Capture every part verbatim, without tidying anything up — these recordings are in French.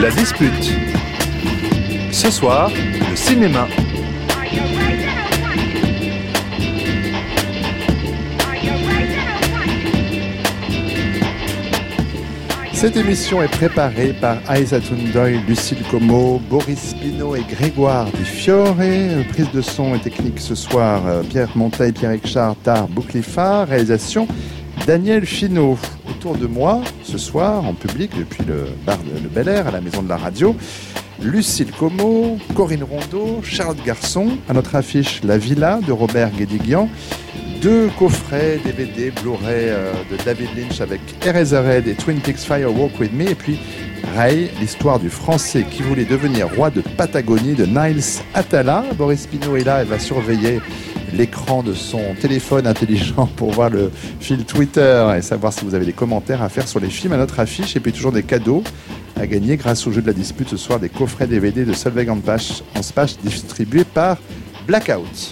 la dispute. Ce soir, le cinéma. Cette émission est préparée par Aïssa Toundoy, Lucille Como, Boris Pinault et Grégoire Di Fiore. Prise de son et technique ce soir, Pierre Monteil, Pierre Richard, Tar Bouclifa. Réalisation, Daniel Finot. Autour de moi, ce soir, en public, depuis le bar de le Bel Air, à la Maison de la Radio, Lucille Como, Corinne Rondeau, Charlotte Garçon. À notre affiche, La Villa de Robert Guédiguian. Deux coffrets D V D Blu-ray euh, de David Lynch avec Eraserhead et Twin Peaks Fire Walk With Me. Et puis Ray, l'histoire du Français qui voulait devenir roi de Patagonie de Niles Atala. Boris Pinault est là, elle va surveiller l'écran de son téléphone intelligent pour voir le fil Twitter et savoir si vous avez des commentaires à faire sur les films à notre affiche. Et puis toujours des cadeaux à gagner grâce au jeu de la dispute ce soir, des coffrets D V D de Solveig Anspach, Anspach distribués par Blackout.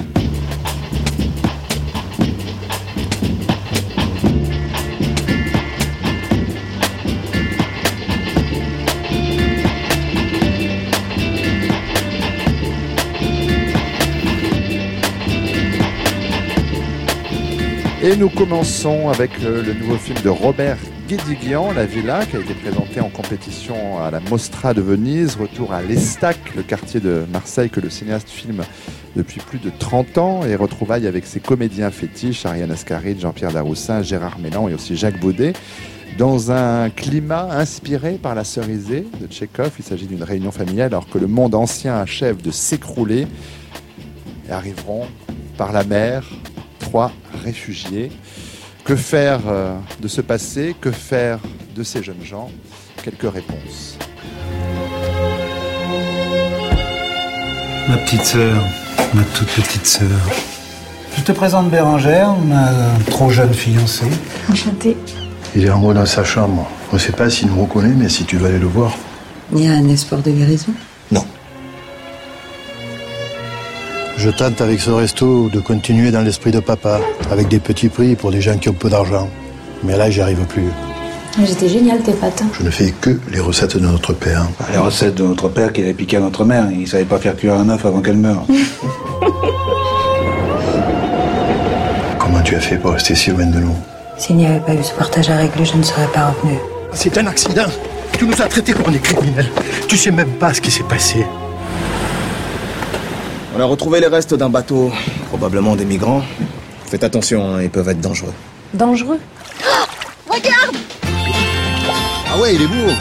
Et nous commençons avec euh, le nouveau film de Robert Guédiguian, La Villa, qui a été présenté en compétition à la Mostra de Venise. Retour à l'Estac, le quartier de Marseille que le cinéaste filme depuis plus de trente ans. Et retrouvailles avec ses comédiens fétiches, Ariane Ascaride, Jean-Pierre Daroussin, Gérard Mélan et aussi Jacques Baudet. Dans un climat inspiré par La Cerisée de Tchekhov, il s'agit d'une réunion familiale alors que le monde ancien achève de s'écrouler. Et arriveront par la mer trois réfugiés. Que faire euh, de ce passé? Que faire de ces jeunes gens? Quelques réponses. Ma petite sœur, ma toute petite sœur. Je te présente Bérangère, ma trop jeune fiancée. Enchantée. Il est en haut dans sa chambre. On ne sait pas s'il nous reconnaît, mais si tu veux aller le voir. Il y a un espoir de guérison? Non. Je tente avec ce resto de continuer dans l'esprit de papa, avec des petits prix pour les gens qui ont peu d'argent. Mais là, j'y arrive plus. J'étais génial tes pâtes. Je ne fais que les recettes de notre père. Les recettes de notre père qu'il avait piqué à notre mère. Il savait pas faire cuire un œuf avant qu'elle meure. Comment tu as fait pour rester si loin de nous? S'il n'y avait pas eu ce partage à régler, je ne serais pas revenue. C'est un accident. Tu nous as traités comme des criminels. Tu sais même pas ce qui s'est passé. On a retrouvé les restes d'un bateau, probablement des migrants. Faites attention, hein, ils peuvent être dangereux. Dangereux? Oh, regarde! Ah ouais, il est beau!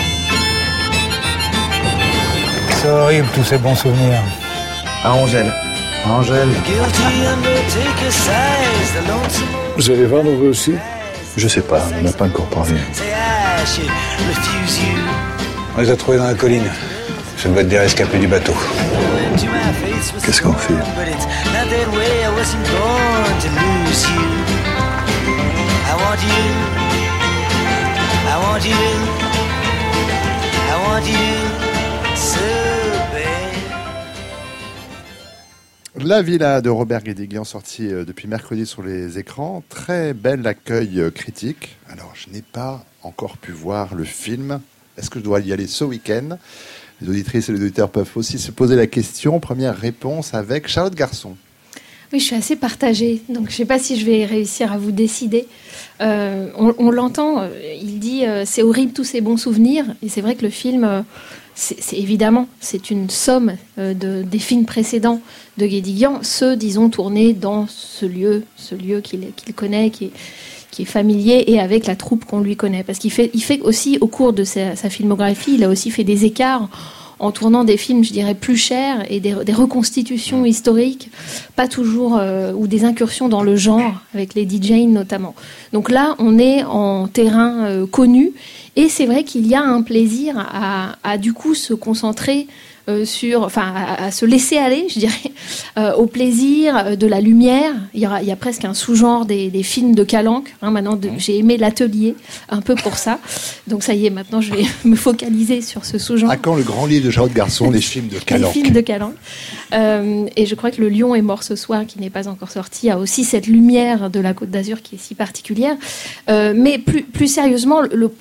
C'est horrible tous ces bons souvenirs. À Angèle. Angèle. Vous allez vendre vous aussi? Je sais pas, on n'a pas encore parlé. On les a trouvés dans la colline. Ça doit être des rescapés du bateau. Qu'est-ce qu'on fait? La Villa de Robert Guédiguian, sorti euh, depuis mercredi sur les écrans. Très bel accueil euh, critique. Alors, je n'ai pas encore pu voir le film. Est-ce que je dois y aller ce week-end? Les auditrices et les auditeurs peuvent aussi se poser la question. Première réponse avec Charlotte Garçon. Oui, je suis assez partagée, donc je ne sais pas si je vais réussir à vous décider. Euh, on, on l'entend, euh, il dit euh, c'est horrible tous ces bons souvenirs, et c'est vrai que le film, euh, c'est, c'est évidemment, c'est une somme euh, de, des films précédents de Guédiguian, ceux, disons, tournés dans ce lieu, ce lieu qu'il, qu'il connaît, qui est, qui est familier, et avec la troupe qu'on lui connaît. Parce qu'il fait, il fait aussi, au cours de sa, sa filmographie, il a aussi fait des écarts en tournant des films, je dirais, plus chers et des, des reconstitutions historiques, pas toujours, euh, ou des incursions dans le genre, avec Lady Jane notamment. Donc là, on est en terrain euh, connu, et c'est vrai qu'il y a un plaisir à, à du coup se concentrer euh, sur, enfin, à, à se laisser aller, je dirais, euh, au plaisir de la lumière. Il y, aura, il y a presque un sous-genre des, des films de Calanque. Hein, maintenant, de, j'ai aimé l'atelier un peu pour ça. Donc ça y est, maintenant, je vais me focaliser sur ce sous-genre. À quand le grand livre de Charlotte Garçon, les films de Calanque? Les films de Calanque. Euh, et je crois que Le Lion est mort ce soir, qui n'est pas encore sorti, a aussi cette lumière de la Côte d'Azur qui est si particulière. Euh, mais plus, plus sérieusement, le, le problème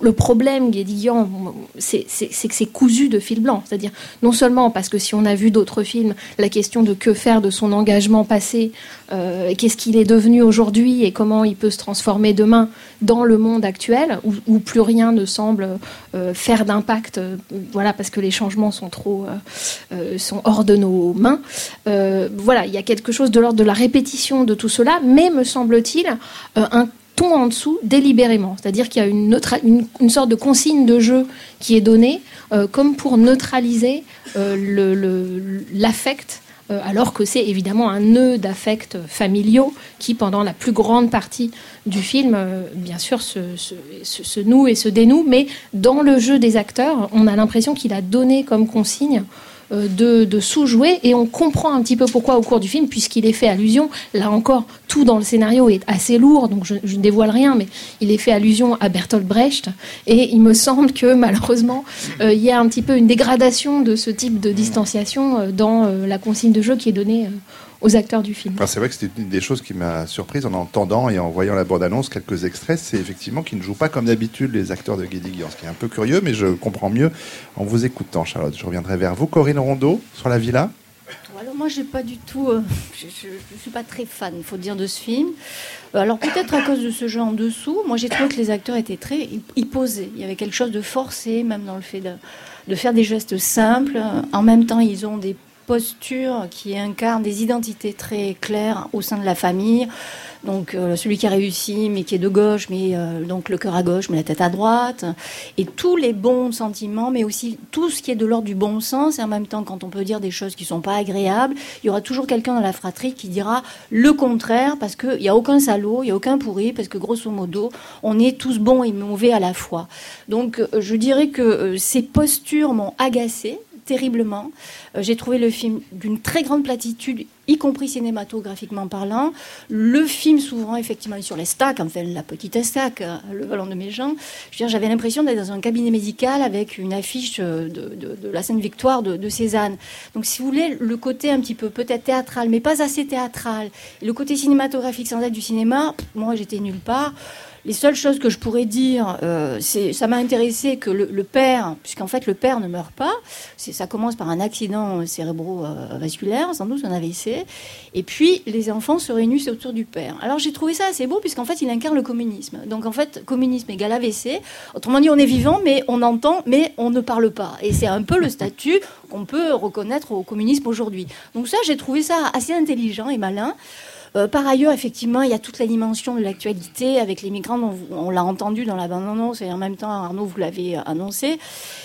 problème, Guédiguian, c'est, c'est, c'est que c'est cousu de fil blanc. C'est-à-dire, non seulement parce que si on a vu d'autres films, la question de que faire de son engagement passé, euh, qu'est-ce qu'il est devenu aujourd'hui et comment il peut se transformer demain dans le monde actuel, où, où plus rien ne semble euh, faire d'impact, euh, voilà, parce que les changements sont trop, euh, euh, sont hors de nos mains. Euh, voilà, il y a quelque chose de l'ordre de la répétition de tout cela, mais me semble-t-il, euh, un ton en dessous délibérément. C'est-à-dire qu'il y a une, neutra- une, une sorte de consigne de jeu qui est donnée euh, comme pour neutraliser euh, le, le, l'affect, euh, alors que c'est évidemment un nœud d'affects familiaux qui, pendant la plus grande partie du film, euh, bien sûr, se, se, se, se noue et se dénoue. Mais dans le jeu des acteurs, on a l'impression qu'il a donné comme consigne De, de sous-jouer, et on comprend un petit peu pourquoi au cours du film, puisqu'il est fait allusion, là encore, tout dans le scénario est assez lourd, donc je, je ne dévoile rien, mais il est fait allusion à Bertolt Brecht, et il me semble que malheureusement, euh, il y a un petit peu une dégradation de ce type de distanciation euh, dans euh, la consigne de jeu qui est donnée euh, aux acteurs du film. Alors c'est vrai que c'était une des choses qui m'a surprise en entendant et en voyant la bande-annonce, quelques extraits, c'est effectivement qu'ils ne jouent pas comme d'habitude les acteurs de Guédiguian, ce qui est un peu curieux, mais je comprends mieux en vous écoutant, Charlotte. Je reviendrai vers vous. Corinne Rondeau, sur la villa. Alors moi, j'ai pas du tout, euh, je, je, je suis pas très fan, il faut dire, de ce film. Euh, alors peut-être à cause de ce jeu en dessous, moi j'ai trouvé que les acteurs étaient très, ils, ils posaient. Il y avait quelque chose de forcé, même dans le fait de, de faire des gestes simples. En même temps, ils ont des postures qui incarnent des identités très claires au sein de la famille. Donc euh, celui qui a réussi, mais qui est de gauche, mais euh, donc le cœur à gauche, mais la tête à droite, et tous les bons sentiments, mais aussi tout ce qui est de l'ordre du bon sens. Et en même temps, quand on peut dire des choses qui sont pas agréables, il y aura toujours quelqu'un dans la fratrie qui dira le contraire, parce qu'il y a aucun salaud, il y a aucun pourri, parce que grosso modo, on est tous bons et mauvais à la fois. Donc euh, je dirais que euh, ces postures m'ont agacée terriblement. Euh, j'ai trouvé le film d'une très grande platitude, y compris cinématographiquement parlant. Le film s'ouvrant effectivement sur les stacks, enfin la petite stack, le ballon de mes jambes. Je veux dire, j'avais l'impression d'être dans un cabinet médical avec une affiche de, de, de la Sainte-Victoire de, de Cézanne. Donc si vous voulez, le côté un petit peu peut-être théâtral, mais pas assez théâtral, et le côté cinématographique sans être du cinéma, moi j'étais nulle part. Les seules choses que je pourrais dire, euh, c'est, ça m'a intéressé que le, le père, puisqu'en fait le père ne meurt pas, c'est, ça commence par un accident cérébrovasculaire, sans doute un A V C, et puis les enfants se réunissent autour du père. Alors j'ai trouvé ça assez beau, puisqu'en fait il incarne le communisme. Donc en fait, communisme égale A V C, autrement dit on est vivant, mais on entend, mais on ne parle pas. Et c'est un peu le statut qu'on peut reconnaître au communisme aujourd'hui. Donc ça, j'ai trouvé ça assez intelligent et malin. Euh, par ailleurs, effectivement, il y a toute la dimension de l'actualité avec les migrants, dont vous, on l'a entendu dans la bande-annonce, et en même temps, Arnaud, vous l'avez annoncé.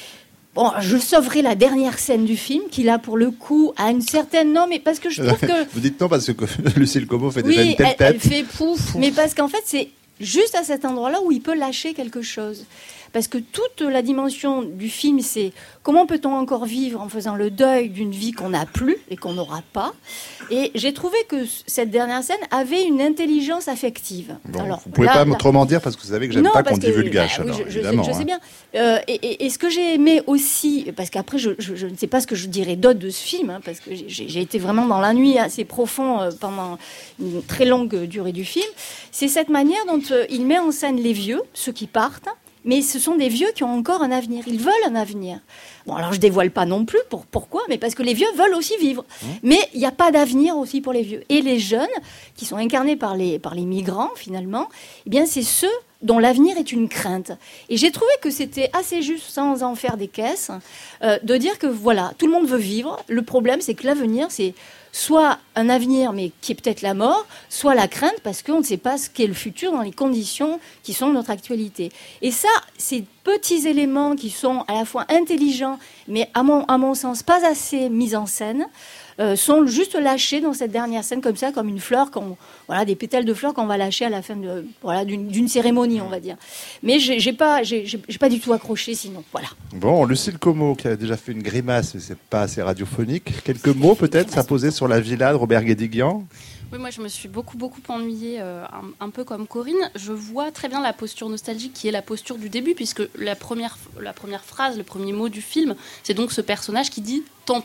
Bon, je sauverai la dernière scène du film, qui là, pour le coup, a une certaine... Non, mais parce que je trouve que... Vous dites non, parce que Lucille Como fait oui, déjà une telle elle, tête. elle fait pouf, mais parce qu'en fait, c'est juste à cet endroit-là où il peut lâcher quelque chose. Parce que toute la dimension du film, c'est comment peut-on encore vivre en faisant le deuil d'une vie qu'on n'a plus et qu'on n'aura pas. Et j'ai trouvé que cette dernière scène avait une intelligence affective. Bon, alors, vous ne pouvez là, pas là... autrement dire, parce que vous savez que j'aime non, pas qu'on que, divulgage. Bah, oui, alors, je, je, évidemment, sais, je sais hein. bien. Euh, et, et, et ce que j'ai aimé aussi, parce qu'après, je, je, je ne sais pas ce que je dirais d'autre de ce film, hein, parce que j'ai, j'ai été vraiment dans la nuit assez profond euh, pendant une très longue durée du film, c'est cette manière dont euh, il met en scène les vieux, ceux qui partent, mais ce sont des vieux qui ont encore un avenir. Ils veulent un avenir. Bon, alors je dévoile pas non plus. Pour, pourquoi ? Mais parce que les vieux veulent aussi vivre. Mmh. Mais il n'y a pas d'avenir aussi pour les vieux. Et les jeunes, qui sont incarnés par les, par les migrants, finalement, eh bien, c'est ceux dont l'avenir est une crainte. Et j'ai trouvé que c'était assez juste, sans en faire des caisses, euh, de dire que, voilà, tout le monde veut vivre. Le problème, c'est que l'avenir, c'est soit un avenir, mais qui est peut-être la mort, soit la crainte, parce qu'on ne sait pas ce qu'est le futur dans les conditions qui sont de notre actualité. Et ça, ces petits éléments qui sont à la fois intelligents, mais à mon, à mon sens pas assez mis en scène, euh, sont juste lâchés dans cette dernière scène, comme ça, comme une fleur, qu'on, voilà, des pétales de fleurs qu'on va lâcher à la fin de, voilà, d'une, d'une cérémonie, on va dire. Mais j'ai, j'ai pas, j'ai, j'ai, j'ai pas du tout accroché, sinon, voilà. Bon, Lucille Como, qui a déjà fait une grimace, mais c'est pas assez radiophonique. Quelques mots, peut-être, à poser sur la villa de Robert Guédiguian. Oui, moi je me suis beaucoup beaucoup ennuyée, euh, un, un peu comme Corinne. Je vois très bien la posture nostalgique qui est la posture du début, puisque la première, la première phrase, le premier mot du film, c'est donc ce personnage qui dit « tant pis ».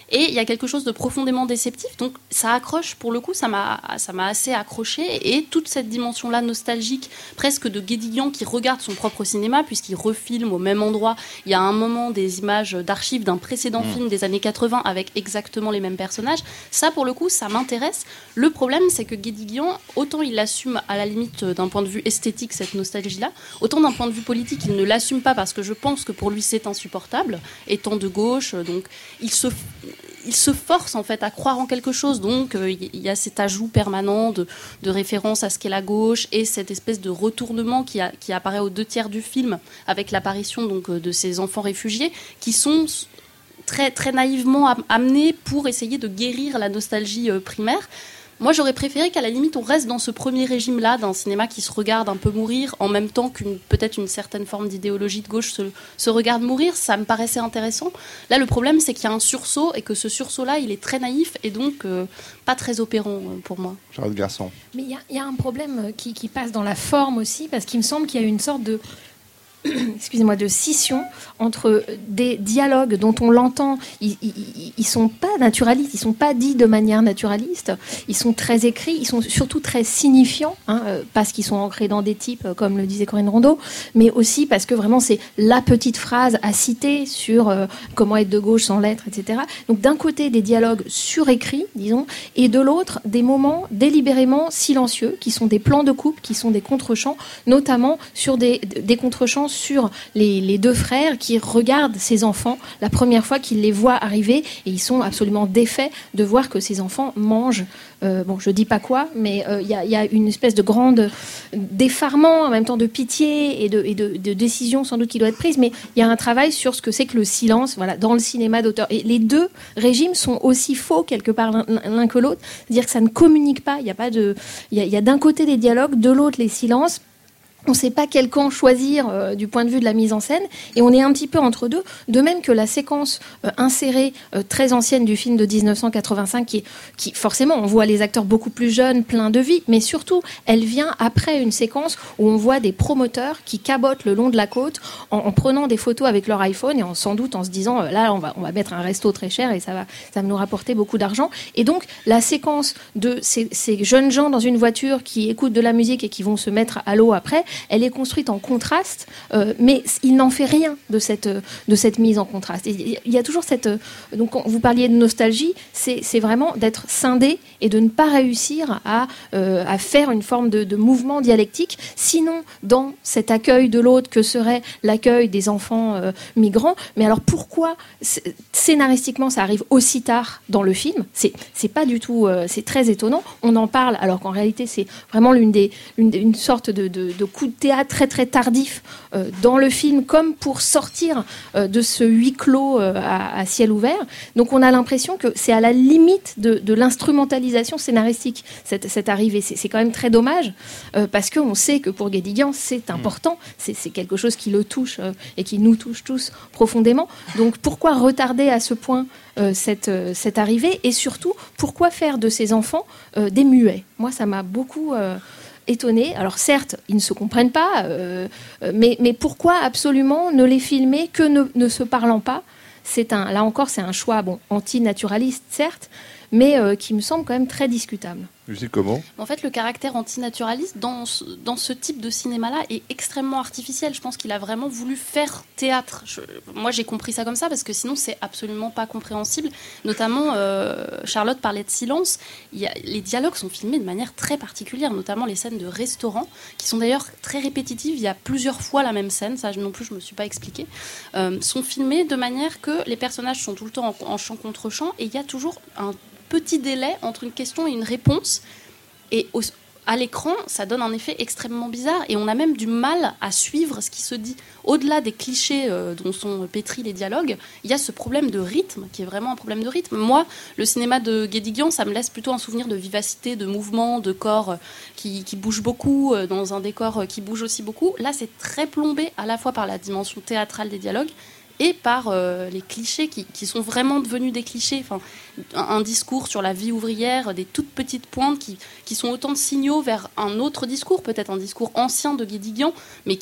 Et il y a quelque chose de profondément déceptif, donc ça accroche, pour le coup, ça m'a, ça m'a assez accroché, et toute cette dimension-là nostalgique, presque de Guédiguian qui regarde son propre cinéma, puisqu'il refilme au même endroit. Il y a un moment des images d'archives d'un précédent mmh. film des années quatre-vingts avec exactement les mêmes personnages. Ça, pour le coup, ça m'intéresse. Le problème, c'est que Guédiguian, autant il assume à la limite d'un point de vue esthétique cette nostalgie-là, autant d'un point de vue politique, il ne l'assume pas, parce que je pense que pour lui, c'est insupportable, étant de gauche, donc il se... il se force en fait à croire en quelque chose, donc euh, il y a cet ajout permanent de, de référence à ce qu'est la gauche et cette espèce de retournement qui, a, qui apparaît aux deux tiers du film avec l'apparition donc de ces enfants réfugiés qui sont très, très naïvement amenés pour essayer de guérir la nostalgie euh, primaire. Moi, j'aurais préféré qu'à la limite, on reste dans ce premier régime-là, d'un cinéma qui se regarde un peu mourir, en même temps qu'une peut-être une certaine forme d'idéologie de gauche se, se regarde mourir. Ça me paraissait intéressant. Là, le problème, c'est qu'il y a un sursaut, et que ce sursaut-là, il est très naïf, et donc euh, pas très opérant euh, pour moi. Charlotte Garçon. Mais il y, y a un problème qui, qui passe dans la forme aussi, parce qu'il me semble qu'il y a une sorte de... excusez-moi, de scission entre des dialogues dont on l'entend, ils, ils, ils sont pas naturalistes, ils sont pas dits de manière naturaliste, ils sont très écrits, ils sont surtout très signifiants, hein, parce qu'ils sont ancrés dans des types, comme le disait Corinne Rondeau, mais aussi parce que vraiment c'est la petite phrase à citer sur euh, comment être de gauche sans l'être, et cetera. Donc d'un côté des dialogues surécrits, disons, et de l'autre des moments délibérément silencieux, qui sont des plans de coupe, qui sont des contre-champs, notamment sur des, des contre-champs sur les, les deux frères qui regardent ces enfants la première fois qu'ils les voient arriver, et ils sont absolument défaits de voir que ces enfants mangent, euh, bon je dis pas quoi, mais il euh, y, y a une espèce de grande d'effarement, en même temps de pitié et de, et de, de décision sans doute qui doit être prise, mais il y a un travail sur ce que c'est que le silence, voilà, dans le cinéma d'auteur. Et les deux régimes sont aussi faux quelque part l'un, l'un que l'autre, c'est-à-dire que ça ne communique pas, il y a pas de, il y a, y a d'un côté des dialogues, de l'autre les silences. On ne sait pas quel camp choisir euh, du point de vue de la mise en scène, et on est un petit peu entre deux, de même que la séquence euh, insérée, euh, très ancienne du film de dix-neuf cent quatre-vingt-cinq, qui, qui forcément, on voit les acteurs beaucoup plus jeunes, pleins de vie, mais surtout, elle vient après une séquence où on voit des promoteurs qui cabotent le long de la côte en, en prenant des photos avec leur iPhone, et en, sans doute en se disant, euh, là, on va, on va mettre un resto très cher, et ça va, ça va nous rapporter beaucoup d'argent. Et donc, la séquence de ces, ces jeunes gens dans une voiture qui écoutent de la musique et qui vont se mettre à l'eau après, elle est construite en contraste, euh, mais il n'en fait rien de cette, de cette mise en contraste. Et il y a toujours cette... Donc, vous parliez de nostalgie, c'est, c'est vraiment d'être scindé et de ne pas réussir à, euh, à faire une forme de, de mouvement dialectique. Sinon, dans cet accueil de l'autre que serait l'accueil des enfants euh, migrants, mais alors pourquoi scénaristiquement ça arrive aussi tard dans le film ? C'est, c'est pas du tout... Euh, c'est très étonnant. On en parle alors qu'en réalité, c'est vraiment l'une des, l'une des, une sorte de, de, de coup de théâtre très très tardif euh, dans le film, comme pour sortir euh, de ce huis clos euh, à, à ciel ouvert. Donc on a l'impression que c'est à la limite de, de l'instrumentalisation scénaristique, cette, cette arrivée. C'est, c'est quand même très dommage, euh, parce qu'on sait que pour Guédiguian, c'est important, c'est, c'est quelque chose qui le touche euh, et qui nous touche tous profondément. Donc pourquoi retarder à ce point euh, cette, euh, cette arrivée, et surtout, pourquoi faire de ces enfants euh, des muets ? Moi, ça m'a beaucoup... Euh, étonnés. Alors certes, ils ne se comprennent pas, euh, mais, mais pourquoi absolument ne les filmer que ne, ne se parlant pas ? C'est un, là encore, c'est un choix bon, antinaturaliste, certes, mais euh, qui me semble quand même très discutable. Lucie Como. En fait, le caractère antinaturaliste dans ce, dans ce type de cinéma-là est extrêmement artificiel. Je pense qu'il a vraiment voulu faire théâtre. Je, moi, j'ai compris ça comme ça, parce que sinon, c'est absolument pas compréhensible. Notamment, euh, Charlotte parlait de silence. Il y a, les dialogues sont filmés de manière très particulière, notamment les scènes de restaurant, qui sont d'ailleurs très répétitives. Il y a plusieurs fois la même scène, ça non plus, je me suis pas expliqué. Euh, sont filmés de manière que les personnages sont tout le temps en, en champ contre champ, et il y a toujours un petit délai entre une question et une réponse, et au, à l'écran ça donne un effet extrêmement bizarre, et on a même du mal à suivre ce qui se dit. Au-delà des clichés euh, dont sont pétris les dialogues, il y a ce problème de rythme qui est vraiment un problème de rythme. Moi, le cinéma de Guédiguian, ça me laisse plutôt un souvenir de vivacité, de mouvement, de corps euh, qui, qui bouge beaucoup, euh, dans un décor euh, qui bouge aussi beaucoup. Là, c'est très plombé à la fois par la dimension théâtrale des dialogues et par euh, les clichés qui, qui sont vraiment devenus des clichés. Enfin, un, un discours sur la vie ouvrière, des toutes petites pointes qui, qui sont autant de signaux vers un autre discours, peut-être un discours ancien de Guédiguian, mais qui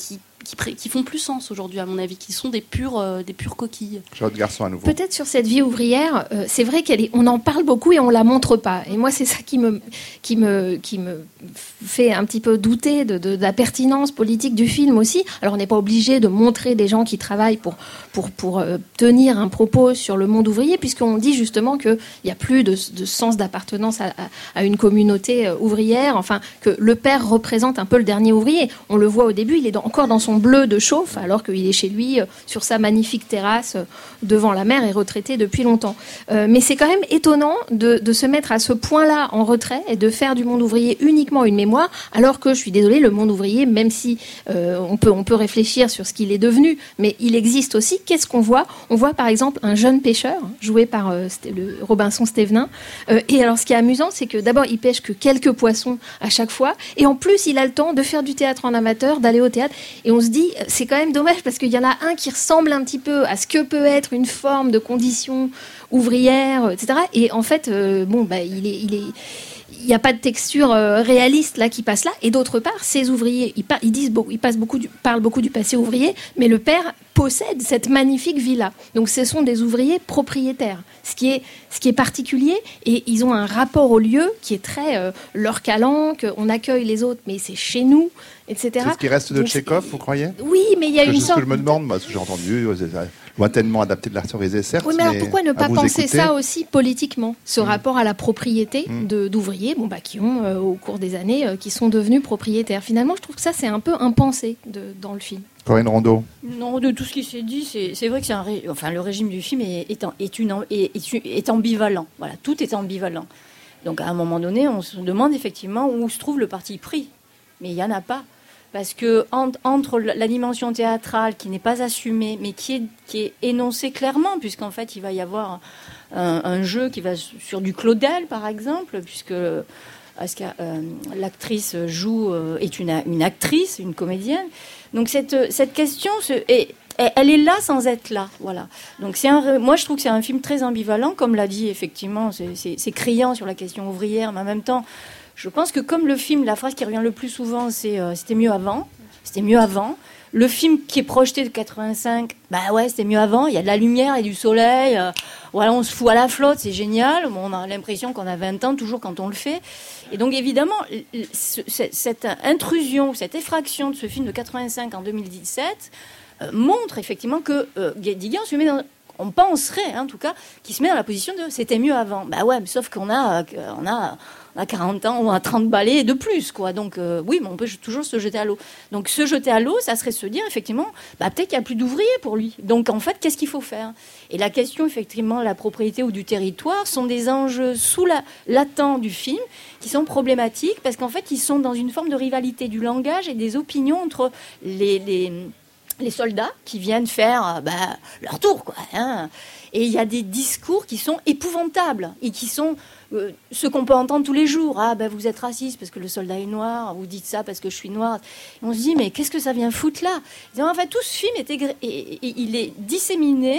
qui, pré- qui font plus sens aujourd'hui, à mon avis, qui sont des pures, euh, des pures coquilles. Charlotte Garçon à nouveau. Peut-être sur cette vie ouvrière, euh, c'est vrai qu'elle est, on en parle beaucoup et on la montre pas. Et moi, c'est ça qui me, qui me, qui me fait un petit peu douter de, de, de la pertinence politique du film aussi. Alors, on n'est pas obligé de montrer des gens qui travaillent pour, pour, pour euh, tenir un propos sur le monde ouvrier, puisqu'on dit justement qu'il n'y a plus de, de sens d'appartenance à, à, à une communauté euh, ouvrière. Enfin, que le père représente un peu le dernier ouvrier. On le voit au début, il est dans, encore dans son bleu de chauffe, alors qu'il est chez lui euh, sur sa magnifique terrasse euh, devant la mer et retraité depuis longtemps. Euh, mais c'est quand même étonnant de, de se mettre à ce point-là en retrait et de faire du monde ouvrier uniquement une mémoire, alors que, je suis désolée, le monde ouvrier, même si euh, on peut, on peut réfléchir sur ce qu'il est devenu, mais il existe aussi. Qu'est-ce qu'on voit ? On voit par exemple un jeune pêcheur, joué par euh, le Robinson Stevenin. Euh, et alors, ce qui est amusant, c'est que d'abord, il pêche que quelques poissons à chaque fois, et en plus, il a le temps de faire du théâtre en amateur, d'aller au théâtre. Et on se dit, c'est quand même dommage, parce qu'il y en a un qui ressemble un petit peu à ce que peut être une forme de condition ouvrière, et cetera. Et en fait, euh, bon, bah, il est... Il est il n'y a pas de texture euh, réaliste là qui passe là. Et d'autre part, ces ouvriers, ils, par, ils disent beaucoup, ils passent beaucoup du, parlent beaucoup du passé ouvrier, mais le père possède cette magnifique villa. Donc, ce sont des ouvriers propriétaires, ce qui est, ce qui est particulier. Et ils ont un rapport au lieu qui est très euh, leur calanque. On accueille les autres, mais c'est chez nous, et cetera. C'est ce qui reste de Donc, Tchekhov, vous croyez ? Oui, mais il y a une sorte. C'est ce que je me de... demande, moi, ce que j'ai entendu. Lointainement adapté de l'artillerie, certes. Oui, mais alors pourquoi ne pas penser écouter ça aussi politiquement, ce mmh. rapport à la propriété mmh. de, d'ouvriers, bon, bah, qui ont, euh, au cours des années, euh, qui sont devenus propriétaires. Finalement, je trouve que ça, c'est un peu impensé de, dans le film. Corinne Rondeau. Non, de tout ce qui s'est dit, c'est, c'est vrai que c'est un ré... enfin, le régime du film est, est, est, une, est, est, est ambivalent. Voilà, tout est ambivalent. Donc, à un moment donné, on se demande effectivement où se trouve le parti pris. Mais il n'y en a pas. Parce que entre, entre la dimension théâtrale qui n'est pas assumée, mais qui est, qui est énoncée clairement, puisqu'en fait, il va y avoir un, un jeu qui va sur du Claudel, par exemple, puisque parce que, euh, l'actrice joue, euh, est une, une actrice, une comédienne. Donc cette, cette question, se, est, elle est là sans être là. Voilà. Donc c'est un, moi, je trouve que c'est un film très ambivalent, comme l'a dit, effectivement, c'est, c'est, c'est criant sur la question ouvrière, mais en même temps, je pense que comme le film, la phrase qui revient le plus souvent, c'est euh, « c'était mieux avant », c'était mieux avant. Le film qui est projeté de quatre-vingt-cinq, bah ouais, c'était mieux avant, il y a de la lumière et du soleil, euh, voilà, on se fout à la flotte, c'est génial, bon, on a l'impression qu'on a vingt ans toujours quand on le fait. Et donc évidemment, ce, cette intrusion, cette effraction de ce film de quatre-vingt-cinq en deux mille dix-sept euh, montre effectivement que euh, Guédiguian se met dans... On penserait, hein, en tout cas, qu'il se met dans la position de « c'était mieux avant ». Bah ouais, mais sauf qu'on a... On a on a quarante ans, on a trente balais de plus, quoi. Donc, euh, oui, mais on peut toujours se jeter à l'eau. Donc, se jeter à l'eau, ça serait se dire, effectivement, bah, peut-être qu'il n'y a plus d'ouvriers pour lui. Donc, en fait, qu'est-ce qu'il faut faire ? Et la question, effectivement, de la propriété ou du territoire sont des enjeux sous la, latents du film qui sont problématiques parce qu'en fait, ils sont dans une forme de rivalité du langage et des opinions entre les... les les soldats qui viennent faire bah, leur tour, quoi, hein. Et il y a des discours qui sont épouvantables et qui sont euh, ce qu'on peut entendre tous les jours. Ah, ben vous êtes raciste parce que le soldat est noir, vous dites ça parce que je suis noire. Et on se dit, mais qu'est-ce que ça vient foutre là ? Et en fait, tout ce film est, égré- et, et, et il est disséminé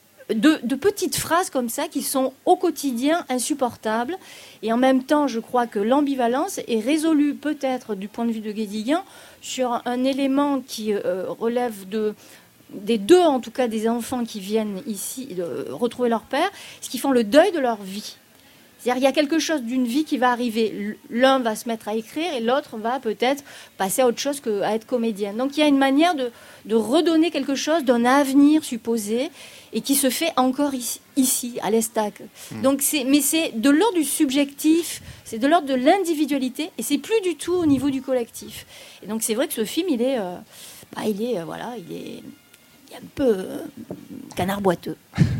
de, de petites phrases comme ça qui sont au quotidien insupportables. Et en même temps, je crois que l'ambivalence est résolue peut-être du point de vue de Guédiguian sur un élément qui euh, relève de, des deux, en tout cas des enfants qui viennent ici de retrouver leur père, ce qui font le deuil de leur vie. C'est-à-dire il y a quelque chose d'une vie qui va arriver. L'un va se mettre à écrire et l'autre va peut-être passer à autre chose qu'à être comédienne. Donc il y a une manière de, de redonner quelque chose d'un avenir supposé et qui se fait encore ici, ici à l'Estac. Mmh. Donc c'est, mais c'est de l'ordre du subjectif, c'est de l'ordre de l'individualité et c'est plus du tout au niveau du collectif. Et donc c'est vrai que ce film, il est, euh, bah, il est, euh, voilà, il est, il est un peu euh, canard boiteux.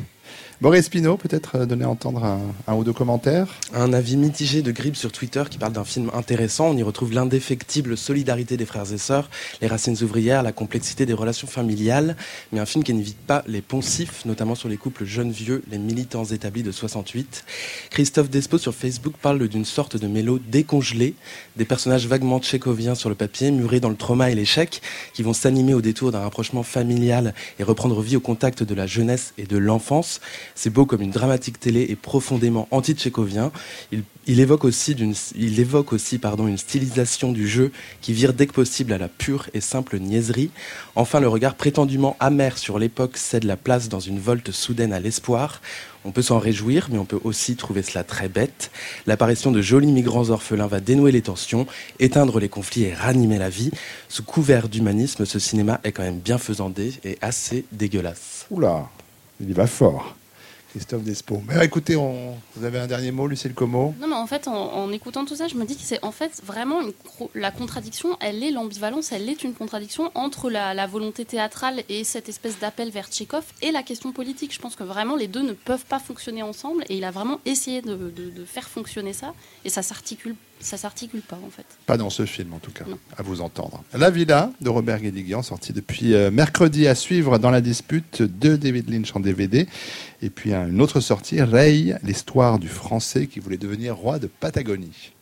Boris Pinault, peut-être donner à entendre un, un ou deux commentaires. Un avis mitigé de Grib sur Twitter qui parle d'un film intéressant. On y retrouve l'indéfectible solidarité des frères et sœurs, les racines ouvrières, la complexité des relations familiales, mais un film qui n'évite pas les poncifs, notamment sur les couples jeunes-vieux, les militants établis de soixante-huit. Christophe Despo sur Facebook parle d'une sorte de mélo décongelé, des personnages vaguement tchécoviens sur le papier, murés dans le trauma et l'échec, qui vont s'animer au détour d'un rapprochement familial et reprendre vie au contact de la jeunesse et de l'enfance. C'est beau comme une dramatique télé et profondément anti-tchécovien. Il, il évoque aussi, d'une, il évoque aussi pardon, une stylisation du jeu qui vire dès que possible à la pure et simple niaiserie. Enfin, le regard prétendument amer sur l'époque cède la place dans une volte soudaine à l'espoir. On peut s'en réjouir, mais on peut aussi trouver cela très bête. L'apparition de jolis migrants orphelins va dénouer les tensions, éteindre les conflits et ranimer la vie. Sous couvert d'humanisme, ce cinéma est quand même bienfaisandé et assez dégueulasse. Oula, il y va fort. Christophe Despo. Mais écoutez, on... vous avez un dernier mot, Lucille Como ? Non, mais en fait, en, en écoutant tout ça, je me dis que c'est en fait vraiment une, la contradiction, elle est l'ambivalence, elle est une contradiction entre la, la volonté théâtrale et cette espèce d'appel vers Tchekhov et la question politique. Je pense que vraiment les deux ne peuvent pas fonctionner ensemble et il a vraiment essayé de, de, de faire fonctionner ça et ça s'articule. Ça s'articule pas, en fait. Pas dans ce film, en tout cas, non. À vous entendre. La Villa, de Robert Guédiguian, sorti depuis euh, mercredi, à suivre dans la dispute de David Lynch en D V D. Et puis une autre sortie, Ray, l'histoire du Français qui voulait devenir roi de Patagonie.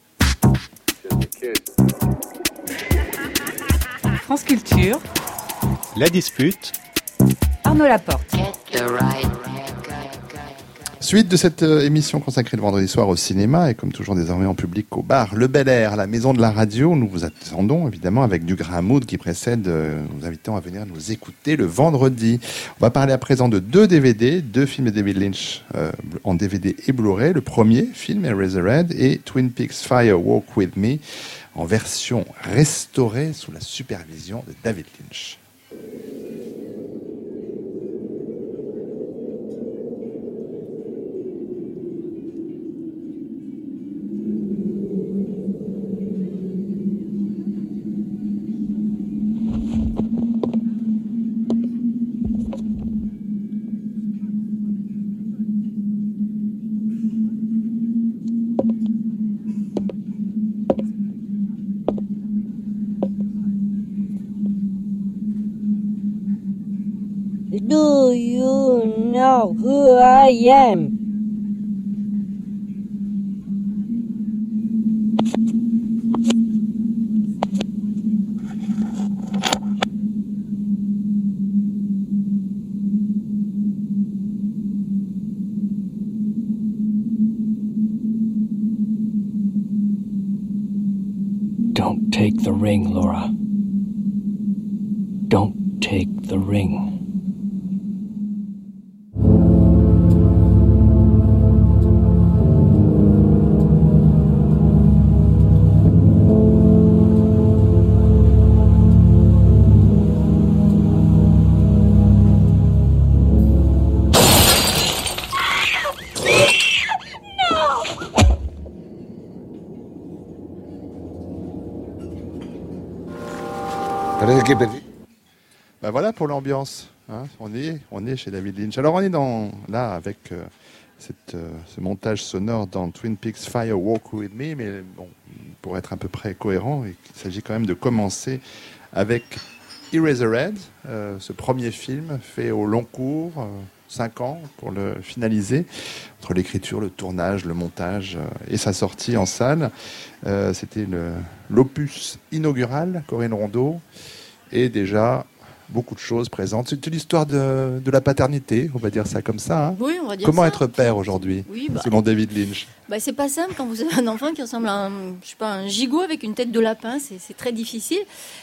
France Culture. La dispute. Arnaud Laporte. Suite de cette euh, émission consacrée le vendredi soir au cinéma et comme toujours désormais en public au bar Le Bel Air, la maison de la radio. Nous vous attendons évidemment avec du grain à moudre qui précède, euh, nous invitons à venir nous écouter le vendredi. On va parler à présent de deux D V D, deux films de David Lynch euh, en D V D et Blu-ray. Le premier film, Eraserhead, et Twin Peaks Fire Walk With Me en version restaurée sous la supervision de David Lynch. Do you know who I am? Don't take the ring, Laura. Don't take the ring. Ben voilà pour l'ambiance. Hein, on est, on est chez David Lynch. Alors on est dans, là avec euh, cette, euh, ce montage sonore dans Twin Peaks Fire Walk With Me, mais bon, pour être à peu près cohérent, il s'agit quand même de commencer avec Eraserhead, euh, ce premier film fait au long cours, euh, cinq ans pour le finaliser, entre l'écriture, le tournage, le montage euh, et sa sortie en salle. Euh, c'était le, l'opus inaugural, Corinne Rondeau, et déjà beaucoup de choses présentes. C'est l'histoire de, de la paternité, on va dire ça comme ça. Hein. Oui, on va dire Comment ça. être père aujourd'hui, oui, bah, selon David Lynch? Bah, c'est pas simple quand vous avez un enfant qui ressemble à un, je sais pas, un gigot avec une tête de lapin, c'est, c'est très difficile.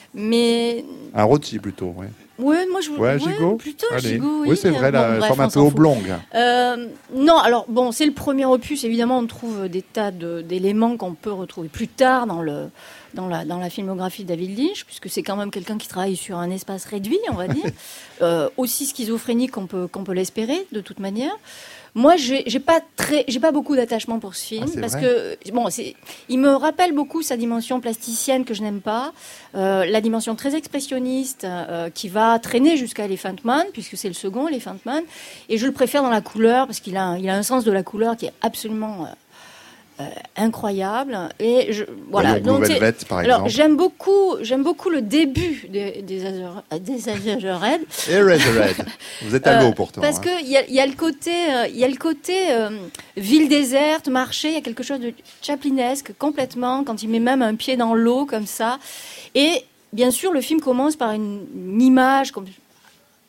Mais un rôti plutôt, oui. Oui, moi je ouais, ouais, gigot. plutôt Allez. gigot. Oui, oui c'est vrai, bon, la bref, forme un peu fout. oblongue. Euh, non, alors bon, c'est le premier opus. Évidemment, on trouve des tas de, d'éléments qu'on peut retrouver plus tard dans le dans la dans la filmographie de David Lynch, puisque c'est quand même quelqu'un qui travaille sur un espace réduit, on va dire, euh, aussi schizophrénique qu'on peut qu'on peut l'espérer de toute manière. Moi, j'ai, j'ai pas très, j'ai pas beaucoup d'attachement pour ce film ah, parce vrai. que bon, c'est, il me rappelle beaucoup sa dimension plasticienne que je n'aime pas, euh, la dimension très expressionniste euh, qui va traîner jusqu'à Elephant Man puisque c'est le second Elephant Man, et je le préfère dans la couleur parce qu'il a, un, il a un sens de la couleur qui est absolument euh, Euh, incroyable et je voilà donc Velvet, par alors exemple. j'aime beaucoup j'aime beaucoup le début des des Eraserhead. Eraserhead. Vous êtes à l'eau pourtant. Parce hein. que il y a il y a le côté euh, il y a le côté euh, ville déserte, marché, il y a quelque chose de chaplinesque complètement quand il met même un pied dans l'eau comme ça, et bien sûr le film commence par une, une image comme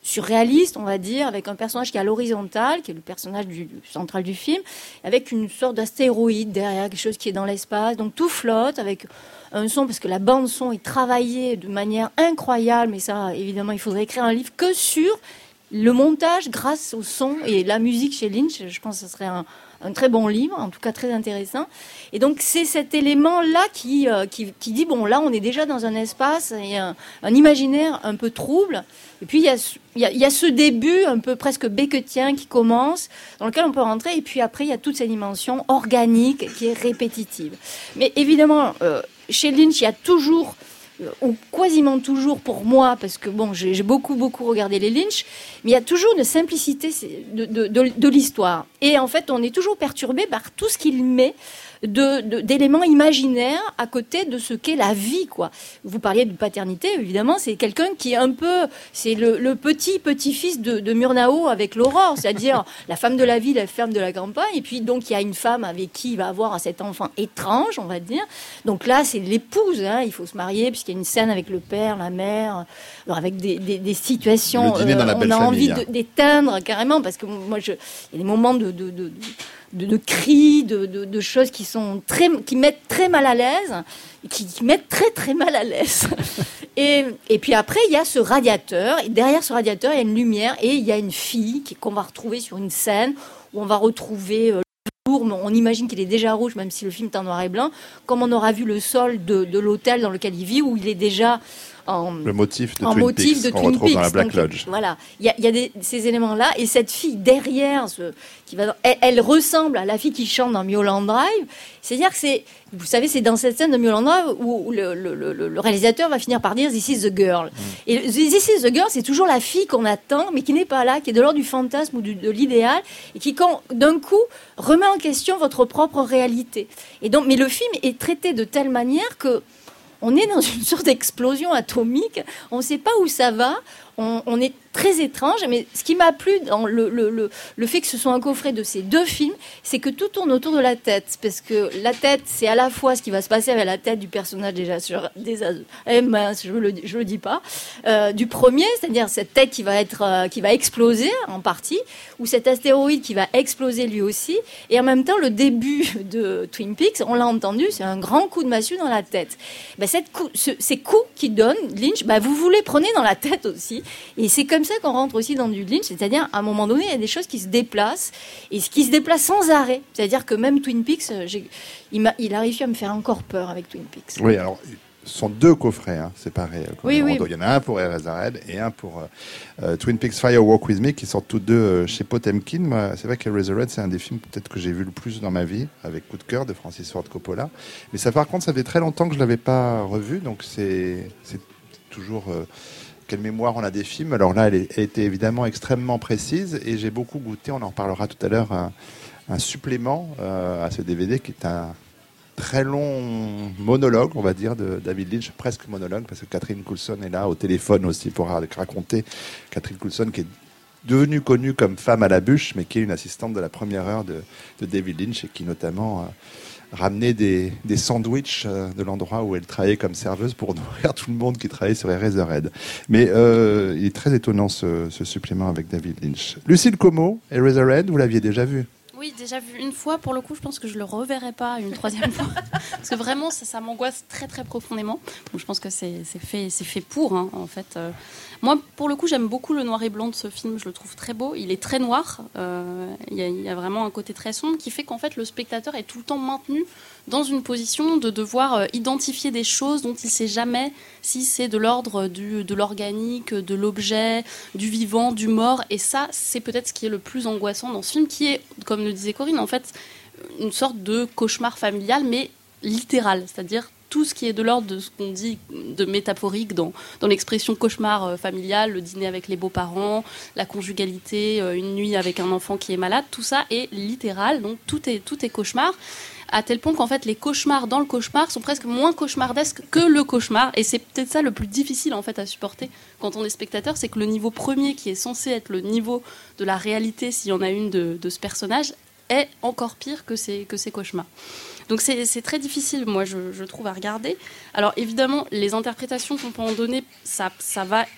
surréaliste, on va dire, avec un personnage qui est à l'horizontale, qui est le personnage du, du central du film, avec une sorte d'astéroïde derrière, quelque chose qui est dans l'espace. Donc tout flotte avec un son, parce que la bande son est travaillée de manière incroyable, mais ça, évidemment, il faudrait écrire un livre que sur le montage grâce au son et la musique chez Lynch. Je pense que ce serait un, un très bon livre, en tout cas très intéressant. Et donc c'est cet élément-là qui, euh, qui, qui dit, bon, là on est déjà dans un espace et un, un imaginaire un peu trouble. Et puis il y a, il y a, il y a ce début un peu presque beckettien qui commence, dans lequel on peut rentrer. Et puis après il y a toute cette dimension organique qui est répétitive. Mais évidemment, euh, chez Lynch, il y a toujours... ou quasiment toujours pour moi, parce que bon, j'ai, j'ai beaucoup beaucoup regardé les Lynch, mais il y a toujours une simplicité de, de, de, de l'histoire. Et en fait, on est toujours perturbé par tout ce qu'il met de, de, d'éléments imaginaires à côté de ce qu'est la vie, quoi. Vous parliez de paternité, évidemment, c'est quelqu'un qui est un peu, c'est le, le petit petit-fils de, de Murnau avec l'Aurore, c'est-à-dire la femme de la ville, la femme de la campagne, et puis donc il y a une femme avec qui il va avoir cet enfant étrange, on va dire. Donc là, c'est l'épouse, hein, il faut se marier puisqu'il y a une scène avec le père, la mère, alors avec des, des, des situations, le dîner dans la euh, belle on a famille, envie hein. de, d'éteindre carrément, parce que moi, je, il y a des moments de, de, de De, de cris, de, de, de choses qui sont très, qui mettent très mal à l'aise, qui, qui mettent très très mal à l'aise. Et, et puis après, il y a ce radiateur, et derrière ce radiateur, il y a une lumière, et il y a une fille qui, qu'on va retrouver sur une scène, où on va retrouver euh, le jour, mais on imagine qu'il est déjà rouge, même si le film est en noir et blanc, comme on aura vu le sol de, de l'hôtel dans lequel il vit, où il est déjà... En, le motif de en Twin motif Peaks de qu'on Twin retrouve Peaks. dans la Black Donc, Lodge. Voilà, il y a, y a des, ces éléments-là, et cette fille derrière, ce, qui va, elle, elle ressemble à la fille qui chante dans Mulholland Drive. C'est-à-dire que c'est, vous savez, c'est dans cette scène de Mulholland Drive où, où le, le, le, le réalisateur va finir par dire This is the girl. Mm. Et This is the girl, c'est toujours la fille qu'on attend, mais qui n'est pas là, qui est de l'ordre du fantasme ou du, de l'idéal, et qui, quand, d'un coup, remet en question votre propre réalité. Et donc, mais le film est traité de telle manière que on est dans une sorte d'explosion atomique, on ne sait pas où ça va, on, on est très étrange, mais ce qui m'a plu dans le, le, le, le fait que ce soit un coffret de ces deux films, c'est que tout tourne autour de la tête, parce que la tête, c'est à la fois ce qui va se passer avec la tête du personnage déjà sur des eh mince, je le je le dis pas, euh, du premier, c'est-à-dire cette tête qui va être euh, qui va exploser en partie, ou cet astéroïde qui va exploser lui aussi, et en même temps le début de Twin Peaks, on l'a entendu, c'est un grand coup de massue dans la tête. Ben, cette coup, ce, ces coups qu'il donne Lynch, ben, vous vous les prenez dans la tête aussi, et c'est comme ça qu'on rentre aussi dans du Lynch, c'est-à-dire à un moment donné il y a des choses qui se déplacent et qui se déplacent sans arrêt, c'est-à-dire que même Twin Peaks, j'ai, il, m'a, il a réussi à me faire encore peur avec Twin Peaks. Oui, alors ce sont deux coffrets hein, séparés. Oui, oui. Il y en a un pour Eraserhead et un pour euh, euh, Twin Peaks Fire Walk With Me qui sortent tous deux euh, chez Potemkin. Moi, c'est vrai qu'Eraserhead c'est un des films peut-être que j'ai vu le plus dans ma vie, avec Coup de cœur de Francis Ford Coppola. Mais ça, par contre, ça fait très longtemps que je l'avais pas revu, donc c'est, c'est toujours euh, quelle mémoire on a des films. Alors là, elle, est, elle était évidemment extrêmement précise et j'ai beaucoup goûté, on en reparlera tout à l'heure, un, un supplément euh, à ce D V D qui est un très long monologue, on va dire, de David Lynch, presque monologue, parce que Catherine Coulson est là au téléphone aussi pour raconter. Catherine Coulson qui est devenue connue comme femme à la bûche, mais qui est une assistante de la première heure de, de David Lynch et qui notamment euh, ramenait des, des sandwichs euh, de l'endroit où elle travaillait comme serveuse pour nourrir tout le monde qui travaillait sur Eraserhead. Mais euh, il est très étonnant ce, ce supplément avec David Lynch. Lucille Como, Eraserhead, vous l'aviez déjà vu ? Oui, déjà vu une fois. Pour le coup, je pense que je le reverrai pas une troisième fois. Parce que vraiment, ça, ça m'angoisse très, très profondément. Donc, je pense que c'est, c'est, fait, c'est fait pour, hein, en fait. Euh, moi, pour le coup, j'aime beaucoup le noir et blanc de ce film. Je le trouve très beau. Il est très noir. Euh, il y a, il y a vraiment un côté très sombre qui fait qu'en fait, le spectateur est tout le temps maintenu dans une position de devoir euh, identifier des choses dont il ne sait jamais si c'est de l'ordre du, de l'organique, de l'objet, du vivant, du mort. Et ça, c'est peut-être ce qui est le plus angoissant dans ce film, qui est, comme le disait Corinne, en fait, une sorte de cauchemar familial, mais littéral. C'est-à-dire tout ce qui est de l'ordre de ce qu'on dit de métaphorique dans, dans l'expression cauchemar euh, familial, le dîner avec les beaux-parents, la conjugalité, euh, une nuit avec un enfant qui est malade, tout ça est littéral, donc tout est, tout est cauchemar, à tel point qu'en fait les cauchemars dans le cauchemar sont presque moins cauchemardesques que le cauchemar, et c'est peut-être ça le plus difficile en fait à supporter quand on est spectateur, c'est que le niveau premier qui est censé être le niveau de la réalité, s'il y en a une de, de ce personnage, est encore pire que ces, que ces cauchemars. Donc c'est, c'est très difficile, moi, je, je trouve, à regarder. Alors évidemment, les interprétations qu'on peut en donner, ça, ça va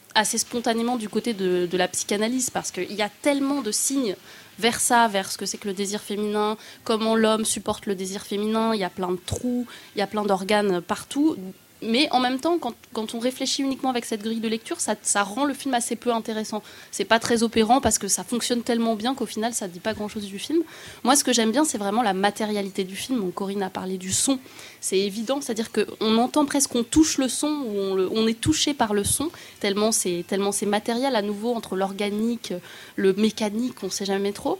assez spontanément du côté de, de la psychanalyse, parce qu'il y a tellement de signes vers ça, vers ce que c'est que le désir féminin, comment l'homme supporte le désir féminin, il y a plein de trous, il y a plein d'organes partout. Mais en même temps, quand, quand on réfléchit uniquement avec cette grille de lecture, ça, ça rend le film assez peu intéressant. C'est pas très opérant parce que ça fonctionne tellement bien qu'au final, ça dit pas grand-chose du film. Moi, ce que j'aime bien, c'est vraiment la matérialité du film. Donc, Corinne a parlé du son. C'est évident, c'est-à-dire qu'on entend presque, on touche le son, ou on, le, on est touché par le son, tellement c'est, tellement c'est matériel, à nouveau, entre l'organique, le mécanique, on sait jamais trop.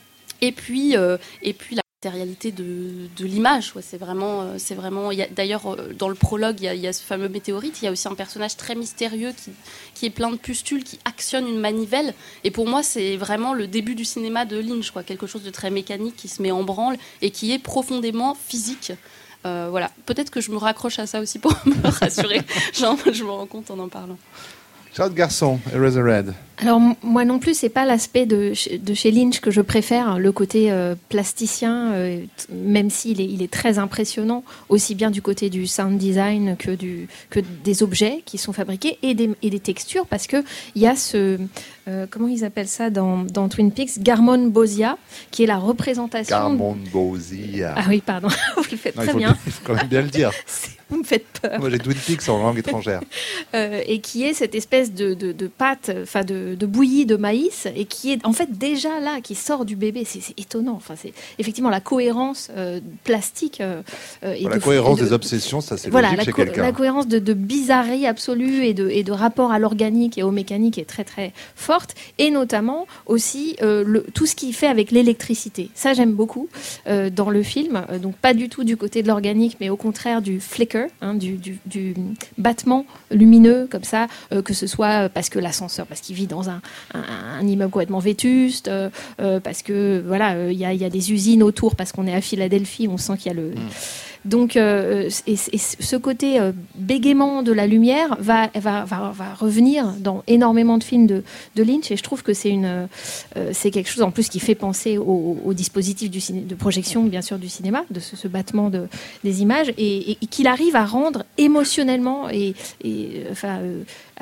Et puis, euh, et puis la matérialité de, de l'image, ouais, c'est vraiment, euh, c'est vraiment. Il y a, d'ailleurs, euh, dans le prologue, il y, a, il y a ce fameux météorite. Il y a aussi un personnage très mystérieux qui, qui est plein de pustules, qui actionne une manivelle. Et pour moi, c'est vraiment le début du cinéma de Lynch, quoi, quelque chose de très mécanique qui se met en branle et qui est profondément physique. Euh, voilà. Peut-être que je me raccroche à ça aussi pour me rassurer. Genre, je me rends compte en en parlant. Charlotte Garçon, Eraserhead. Alors moi non plus, c'est pas l'aspect de, de chez Lynch que je préfère, le côté euh, plasticien, euh, t- même s'il est, il est très impressionnant, aussi bien du côté du sound design que, du, que des objets qui sont fabriqués et des, et des textures, parce que il y a ce, euh, comment ils appellent ça dans, dans Twin Peaks, Garmonbozia, qui est la représentation... Garmonbozia. Ah oui, pardon, vous le faites non, très il faut bien. Il faut quand même bien le dire. Vous me faites peur. Moi j'ai Twin Peaks en langue étrangère. euh, et qui est cette espèce de, de, de pâte, enfin de, de bouillie de maïs, et qui est en fait déjà là, qui sort du bébé. C'est, c'est étonnant. Enfin, c'est effectivement la cohérence euh, plastique. Euh, et bon, de, la cohérence de, des obsessions, ça c'est voilà, logique la chez co- quelqu'un. La cohérence de, de bizarrerie absolue et de, et de rapport à l'organique et au mécanique est très très forte. Et notamment aussi euh, le, tout ce qu'il fait avec l'électricité. Ça j'aime beaucoup euh, dans le film. Euh, donc pas du tout du côté de l'organique, mais au contraire du flicker, hein, du, du, du battement lumineux comme ça, euh, que ce soit parce que l'ascenseur, parce qu'il vit dans un, un, un immeuble complètement vétuste, euh, euh, parce que voilà, il euh, y, y a des usines autour, parce qu'on est à Philadelphie, on sent qu'il y a le... Mmh. Donc, euh, et, et ce côté euh, bégaiement de la lumière va, va, va, va revenir dans énormément de films de, de Lynch, et je trouve que c'est, une, euh, c'est quelque chose en plus qui fait penser au, au dispositif du ciné, de projection, bien sûr, du cinéma, de ce, ce battement de, des images, et, et, et qu'il arrive à rendre émotionnellement, et, et enfin, euh,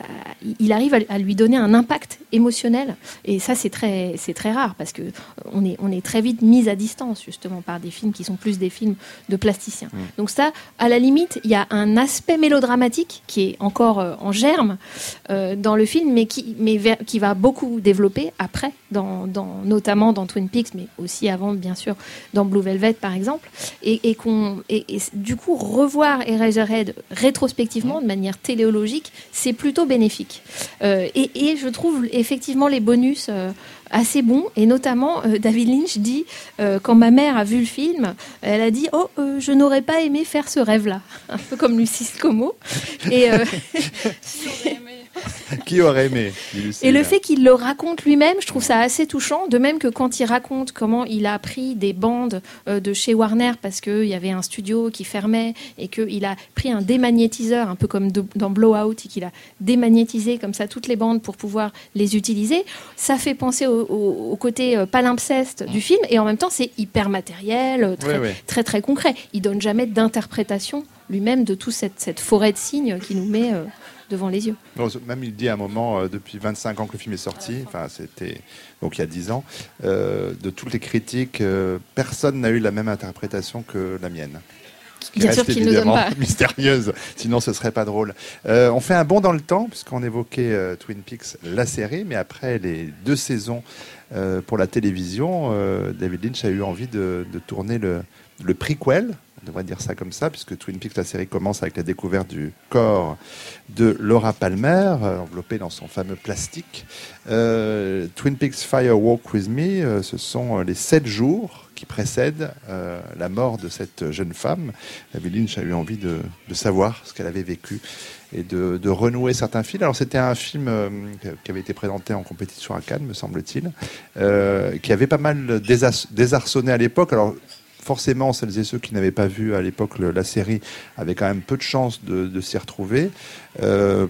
il arrive à, à lui donner un impact émotionnel, et ça c'est très, c'est très rare, parce que on est, on est très vite mis à distance justement par des films qui sont plus des films de plasticiens. Mmh. Donc ça, à la limite, il y a un aspect mélodramatique qui est encore euh, en germe euh, dans le film, mais qui, mais vers, qui va beaucoup développer après, dans, dans, notamment dans Twin Peaks, mais aussi avant, bien sûr, dans Blue Velvet par exemple, et, et qu'on, et, et du coup revoir Eraserhead rétrospectivement de manière téléologique, c'est plutôt bénéfique. Euh, et, et je trouve effectivement les bonus euh, assez bons, et notamment euh, David Lynch dit euh, quand ma mère a vu le film, elle a dit oh euh, je n'aurais pas aimé faire ce rêve-là, un peu comme Lucille Como. Et euh, qui aurait aimé Et le fait qu'il le raconte lui-même, je trouve ça assez touchant. De même que quand il raconte comment il a pris des bandes euh, de chez Warner parce qu'il y avait un studio qui fermait et qu'il a pris un démagnétiseur, un peu comme de, dans Blowout, et qu'il a démagnétisé comme ça toutes les bandes pour pouvoir les utiliser. Ça fait penser au, au, au côté euh, palimpseste du film, et en même temps c'est hyper matériel, très, oui, oui. très très concret. Il donne jamais d'interprétation lui-même de toute cette, cette forêt de signes qui nous met... Euh, devant les yeux. Bon, même il dit à un moment, euh, depuis vingt-cinq ans que le film est sorti, enfin c'était donc il y a dix ans, euh, de toutes les critiques, euh, personne n'a eu la même interprétation que la mienne. Qui Bien reste sûr qu'il évidemment ne donne pas. mystérieuse, sinon ce serait pas drôle. Euh, on fait un bond dans le temps, puisqu'on évoquait euh, Twin Peaks, la série, mais après les deux saisons euh, pour la télévision, euh, David Lynch a eu envie de, de tourner le, le prequel, on devrait dire ça comme ça, puisque Twin Peaks, la série commence avec la découverte du corps de Laura Palmer, euh, enveloppée dans son fameux plastique. Euh, Twin Peaks Fire Walk With Me, euh, ce sont les sept jours qui précèdent euh, la mort de cette jeune femme. David Lynch a eu envie de, de savoir ce qu'elle avait vécu et de, de renouer certains fils. Alors c'était un film euh, qui avait été présenté en compétition à Cannes, me semble-t-il, euh, qui avait pas mal désas- désarçonné à l'époque. Alors forcément, celles et ceux qui n'avaient pas vu à l'époque le, la série avaient quand même peu de chances de, de s'y retrouver. Euh,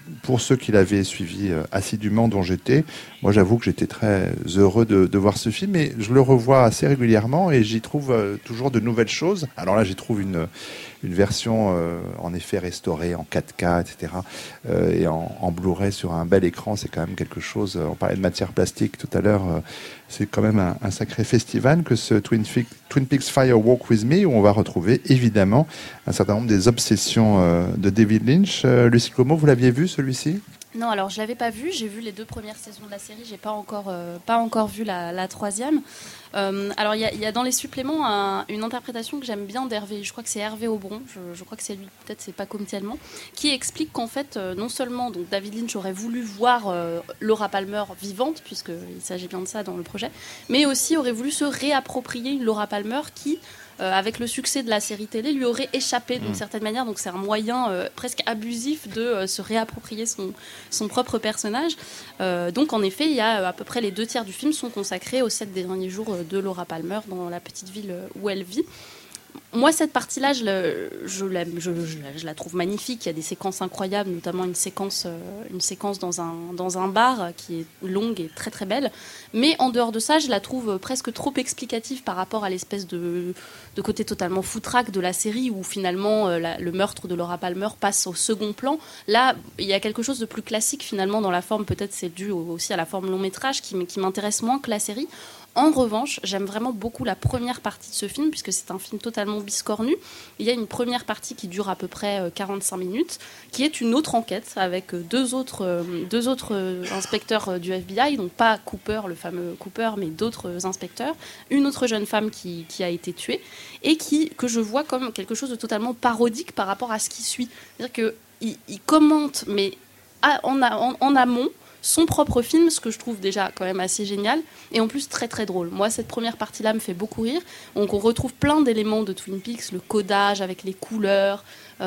pour ceux qui l'avaient suivi euh, assidûment, dont j'étais, moi j'avoue que j'étais très heureux de, de voir ce film, et je le revois assez régulièrement et j'y trouve euh, toujours de nouvelles choses. Alors là, j'y trouve une, une version euh, en effet restaurée en quatre K, et cetera, euh, et en, en Blu-ray sur un bel écran, c'est quand même quelque chose. On parlait de matière plastique tout à l'heure, euh, c'est quand même un, un sacré festival que ce Twin, Fi- Twin Peaks Fire Walk With Me, où on va retrouver évidemment un certain nombre des obsessions euh, de David Lynch. Euh, Lucille Como, vous l'aviez vu celui-ci ? Non, alors je l'avais pas vu. J'ai vu les deux premières saisons de la série. J'ai pas encore, euh, pas encore vu la, la troisième. Euh, alors il y, y a dans les suppléments un, une interprétation que j'aime bien d'Hervé. Je crois que c'est Hervé Aubron. Je, je crois que c'est lui. Peut-être c'est pas comme tellement. Qui explique qu'en fait, euh, non seulement donc David Lynch aurait voulu voir euh, Laura Palmer vivante, puisqu'il s'agit bien de ça dans le projet, mais aussi aurait voulu se réapproprier une Laura Palmer qui Euh, avec le succès de la série télé, lui aurait échappé d'une certaine manière. Donc c'est un moyen euh, presque abusif de euh, se réapproprier son, son propre personnage. Euh, donc en effet, il y a euh, à peu près les deux tiers du film sont consacrés aux sept derniers jours euh, de Laura Palmer dans la petite ville euh, où elle vit. Moi, cette partie-là, je, le, je, la, je, je, la, je la trouve magnifique. Il y a des séquences incroyables, notamment une séquence, euh, une séquence dans, un, dans un bar qui est longue et très très belle. Mais en dehors de ça, je la trouve presque trop explicative par rapport à l'espèce de, de côté totalement foutraque de la série où finalement euh, la, le meurtre de Laura Palmer passe au second plan. Là, il y a quelque chose de plus classique finalement dans la forme. Peut-être c'est dû aussi à la forme long métrage qui, qui m'intéresse moins que la série. En revanche, j'aime vraiment beaucoup la première partie de ce film, puisque c'est un film totalement biscornu. Il y a une première partie qui dure à peu près quarante-cinq minutes, qui est une autre enquête avec deux autres, deux autres inspecteurs du F B I, donc pas Cooper, le fameux Cooper, mais d'autres inspecteurs, une autre jeune femme qui, qui a été tuée, et qui, que je vois comme quelque chose de totalement parodique par rapport à ce qui suit. C'est-à-dire qu'il il commente, mais à, en, en, en amont, son propre film, ce que je trouve déjà quand même assez génial, et en plus très très drôle. Moi, cette première partie-là me fait beaucoup rire. Donc on retrouve plein d'éléments de Twin Peaks, le codage avec les couleurs.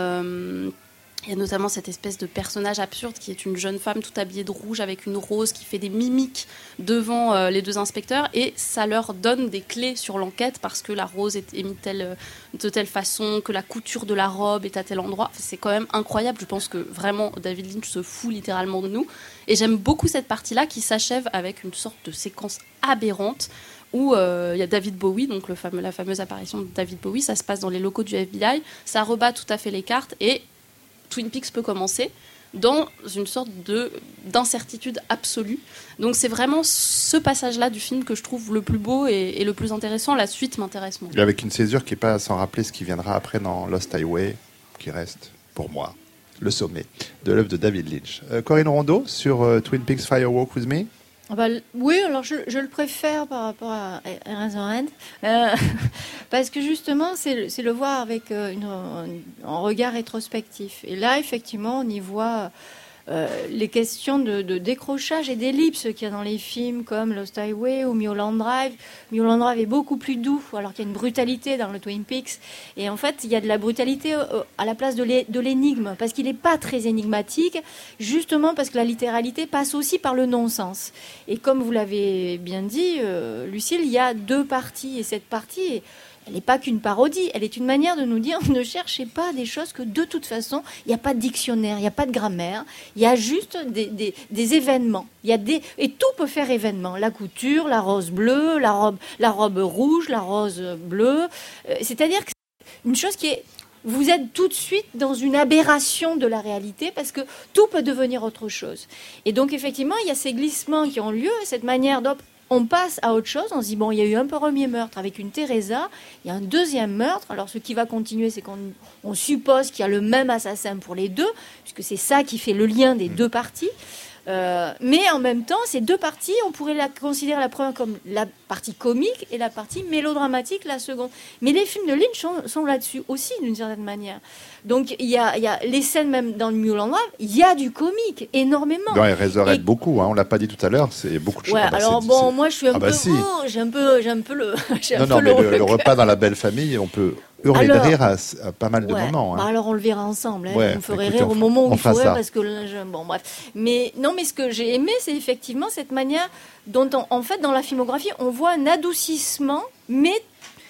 Euh, il y a notamment cette espèce de personnage absurde qui est une jeune femme toute habillée de rouge avec une rose qui fait des mimiques devant euh, les deux inspecteurs, et ça leur donne des clés sur l'enquête parce que la rose est émise telle, de telle façon, que la couture de la robe est à tel endroit. C'est quand même incroyable. Je pense que vraiment David Lynch se fout littéralement de nous. Et j'aime beaucoup cette partie-là qui s'achève avec une sorte de séquence aberrante où il euh, y a David Bowie, donc le fameux, la fameuse apparition de David Bowie. Ça se passe dans les locaux du F B I. Ça rebat tout à fait les cartes et Twin Peaks peut commencer dans une sorte de, d'incertitude absolue. Donc c'est vraiment ce passage-là du film que je trouve le plus beau et, et le plus intéressant. La suite m'intéresse moins. Et avec une césure qui n'est pas sans rappeler ce qui viendra après dans Lost Highway, qui reste, pour moi, le sommet de l'œuvre de David Lynch. Euh, Corinne Rondeau, sur euh, Twin Peaks Fire Walk With Me. Ah bah, oui, alors je, je le préfère par rapport à Eraserhead, euh, parce que justement, c'est, c'est le voir avec euh, une, un regard rétrospectif. Et là, effectivement, on y voit euh, les questions de, de décrochage et d'ellipse qu'il y a dans les films comme Lost Highway ou Mulholland Drive. Mulholland Drive est beaucoup plus doux, alors qu'il y a une brutalité dans le Twin Peaks. Et en fait, il y a de la brutalité à la place de, l'é- de l'énigme, parce qu'il n'est pas très énigmatique, justement parce que la littéralité passe aussi par le non-sens. Et comme vous l'avez bien dit, euh, Lucille, il y a deux parties, et cette partie, elle n'est pas qu'une parodie, elle est une manière de nous dire ne cherchez pas des choses que de toute façon, il n'y a pas de dictionnaire, il n'y a pas de grammaire, il y a juste des, des, des événements. Il y a des, et tout peut faire événement. La couture, la rose bleue, la robe, la robe rouge, la rose bleue. Euh, c'est-à-dire que c'est une chose qui est... Vous êtes tout de suite dans une aberration de la réalité parce que tout peut devenir autre chose. Et donc, effectivement, il y a ces glissements qui ont lieu, cette manière d'op, on passe à autre chose, on se dit, bon, il y a eu un premier meurtre avec une Teresa, il y a un deuxième meurtre. Alors, ce qui va continuer, c'est qu'on on suppose qu'il y a le même assassin pour les deux, puisque c'est ça qui fait le lien des deux parties. Euh, mais en même temps, ces deux parties, on pourrait la considérer la première comme la partie comique et la partie mélodramatique, la seconde. Mais les films de Lynch sont, sont là-dessus aussi, d'une certaine manière. Donc, il y a, il y a les scènes, même dans le Mulholland Drive, il y a du comique, énormément. Dans Eraserhead, beaucoup, hein, on ne l'a pas dit tout à l'heure, c'est beaucoup de choses. Ouais, ah bah alors c'est, bon, c'est... moi je suis un ah peu... bah si. oh, j'ai, un peu j'ai un peu le... J'ai non, un non, peu mais le, le, le repas dans la belle famille, on peut hurler alors, de rire à, à pas mal de ouais, moments. Hein. Bah alors on le verra ensemble, hein. Ouais, on ferait écoutez, rire on, au moment où il faudrait, ça. parce que là, je... bon bref. Mais non, mais ce que j'ai aimé, c'est effectivement cette manière dont, on, en fait, dans la filmographie, on voit un adoucissement, mais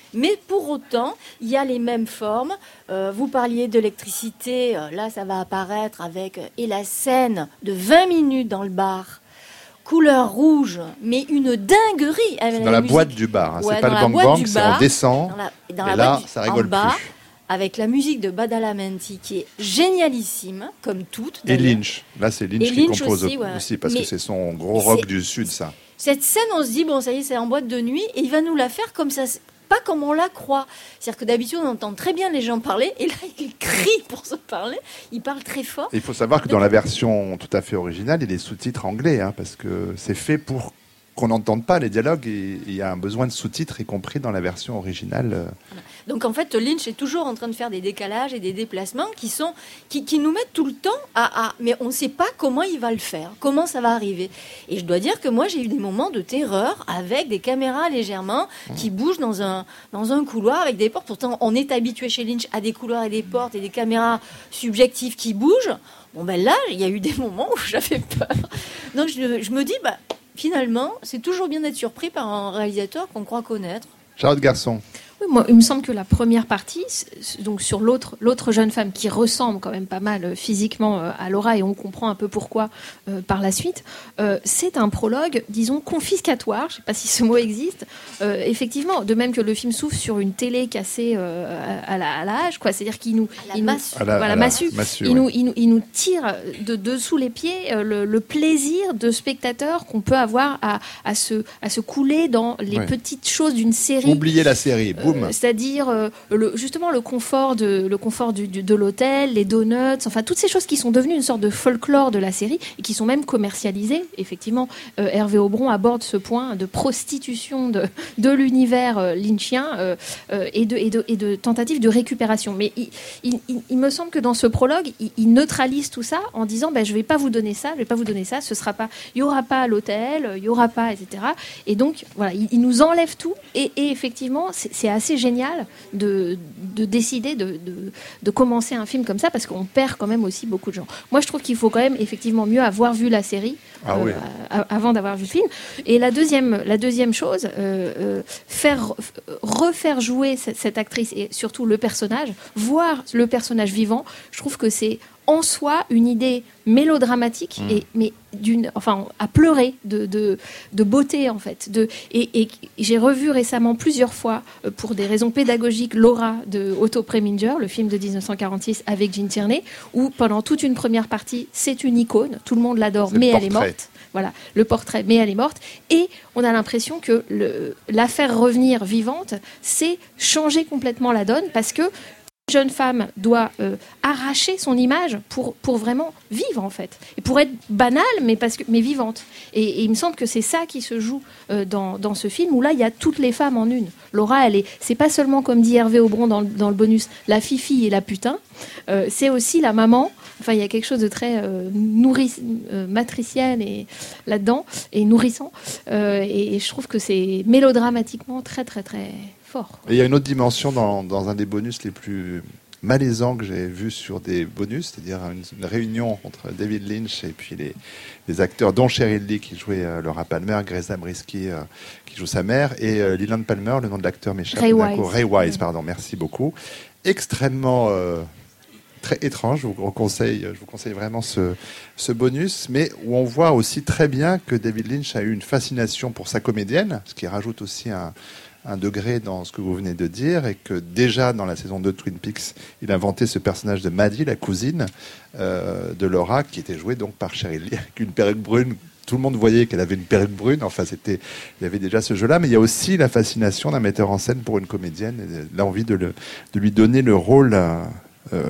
Mais pour autant, il y a les mêmes formes. Euh, vous parliez d'électricité, euh, là ça va apparaître avec... Euh, et la scène de vingt minutes dans le bar, couleur rouge, mais une dinguerie. C'est dans la, la boîte du bar, hein. Ouais, c'est pas le bang-bang, c'est on descend, dans la, dans et la là, du, ça rigole bas, plus. Avec la musique de Badalamenti, qui est génialissime, comme toutes. Et Lynch, là c'est Lynch et qui Lynch compose aussi, ouais. aussi parce mais que c'est son gros rock du Sud, ça. Cette scène, on se dit, bon, ça y est, c'est en boîte de nuit, et il va nous la faire comme ça, pas comme on la croit. C'est-à-dire que d'habitude, on entend très bien les gens parler, et là, il crie pour se parler, il parle très fort. Et il faut savoir que dans la version tout à fait originale, il y a des sous-titres anglais, hein, parce que c'est fait pour qu'on n'entende pas les dialogues, et il y a un besoin de sous-titres, y compris dans la version originale. Voilà. Donc en fait, Lynch est toujours en train de faire des décalages et des déplacements qui sont qui, qui nous mettent tout le temps à, à mais on ne sait pas comment il va le faire, comment ça va arriver. Et je dois dire que moi j'ai eu des moments de terreur avec des caméras légèrement qui bougent dans un dans un couloir avec des portes. Pourtant, on est habitué chez Lynch à des couloirs et des portes et des caméras subjectives qui bougent. Bon ben là, il y a eu des moments où j'avais peur. Donc je, je me dis bah finalement, c'est toujours bien d'être surpris par un réalisateur qu'on croit connaître. Charlotte Garçon. Oui, moi, il me semble que la première partie, donc sur l'autre, l'autre jeune femme qui ressemble quand même pas mal euh, physiquement euh, à Laura, et on comprend un peu pourquoi euh, par la suite, euh, c'est un prologue, disons, confiscatoire, je ne sais pas si ce mot existe, euh, effectivement, de même que le film s'ouvre sur une télé cassée euh, à, la, à la hache, quoi, c'est-à-dire qu'il nous... À la il massue. Nous, à la, voilà, à la massue. massue il, ouais. nous, il, nous, il nous tire de dessous les pieds euh, le, le plaisir de spectateur qu'on peut avoir à, à, se, à se couler dans les ouais. petites choses d'une série. Oubliez la série, boum. Euh, c'est-à-dire euh, le, justement le confort de le confort du, du, de l'hôtel, les donuts, enfin toutes ces choses qui sont devenues une sorte de folklore de la série et qui sont même commercialisées. Effectivement, euh, Hervé Aubron aborde ce point de prostitution de, de l'univers euh, lynchien euh, euh, et, de, et, de, et de tentative de récupération. Mais il, il, il, il me semble que dans ce prologue, il, il neutralise tout ça en disant ben, je vais pas vous donner ça, je vais pas vous donner ça, ce sera pas, il y aura pas l'hôtel, il y aura pas, et cetera. Et donc voilà, il, il nous enlève tout et, et effectivement, c'est, c'est assez génial de, de décider de, de, de commencer un film comme ça parce qu'on perd quand même aussi beaucoup de gens. Moi, je trouve qu'il faut quand même effectivement mieux avoir vu la série ah euh, oui. euh, avant d'avoir vu le film. Et la deuxième, la deuxième chose, euh, euh, faire refaire jouer cette, cette actrice et surtout le personnage, voir le personnage vivant, je trouve que c'est en soi une idée mélodramatique mmh. et mais d'une enfin à pleurer de, de, de beauté en fait de et, et j'ai revu récemment plusieurs fois euh, pour des raisons pédagogiques Laura de Otto Preminger, le film de dix-neuf cent quarante-six avec Gene Tierney, où pendant toute une première partie c'est une icône, tout le monde l'adore mais elle est morte. Voilà, le portrait, mais elle est morte. Et on a l'impression que le, la faire revenir vivante, c'est changer complètement la donne parce que jeune femme doit euh, arracher son image pour, pour vraiment vivre en fait et pour être banale mais, parce que, mais vivante et, et il me semble que c'est ça qui se joue euh, dans, dans ce film où là il y a toutes les femmes en une. Laura elle est, c'est pas seulement comme dit Hervé Aubron dans, dans le bonus la fifi et la putain, euh, c'est aussi la maman, enfin il y a quelque chose de très euh, nourri, euh, matricienne et, là-dedans et nourrissant euh, et, et je trouve que c'est mélodramatiquement très très très fort. Et il y a une autre dimension dans, dans un des bonus les plus malaisants que j'ai vu sur des bonus, c'est-à-dire une, une réunion entre David Lynch et puis les, les acteurs, dont Cheryl Lee qui jouait euh, Laura Palmer, Grace Zabriskie euh, qui joue sa mère, et euh, Leland Palmer, le nom de l'acteur m'échappe. Ray Wise. Ray Wise, pardon, merci beaucoup. Extrêmement euh, très étrange, je vous conseille, je vous conseille vraiment ce, ce bonus, mais où on voit aussi très bien que David Lynch a eu une fascination pour sa comédienne, ce qui rajoute aussi un un degré dans ce que vous venez de dire, et que déjà dans la saison deux de Twin Peaks, il a inventé ce personnage de Maddie, la cousine euh, de Laura, qui était jouée donc par Cheryl Lee, avec une perruque brune. Tout le monde voyait qu'elle avait une perruque brune. Enfin, c'était, il y avait déjà ce jeu-là, mais il y a aussi la fascination d'un metteur en scène pour une comédienne, et l'envie de, le, de lui donner le rôle, euh,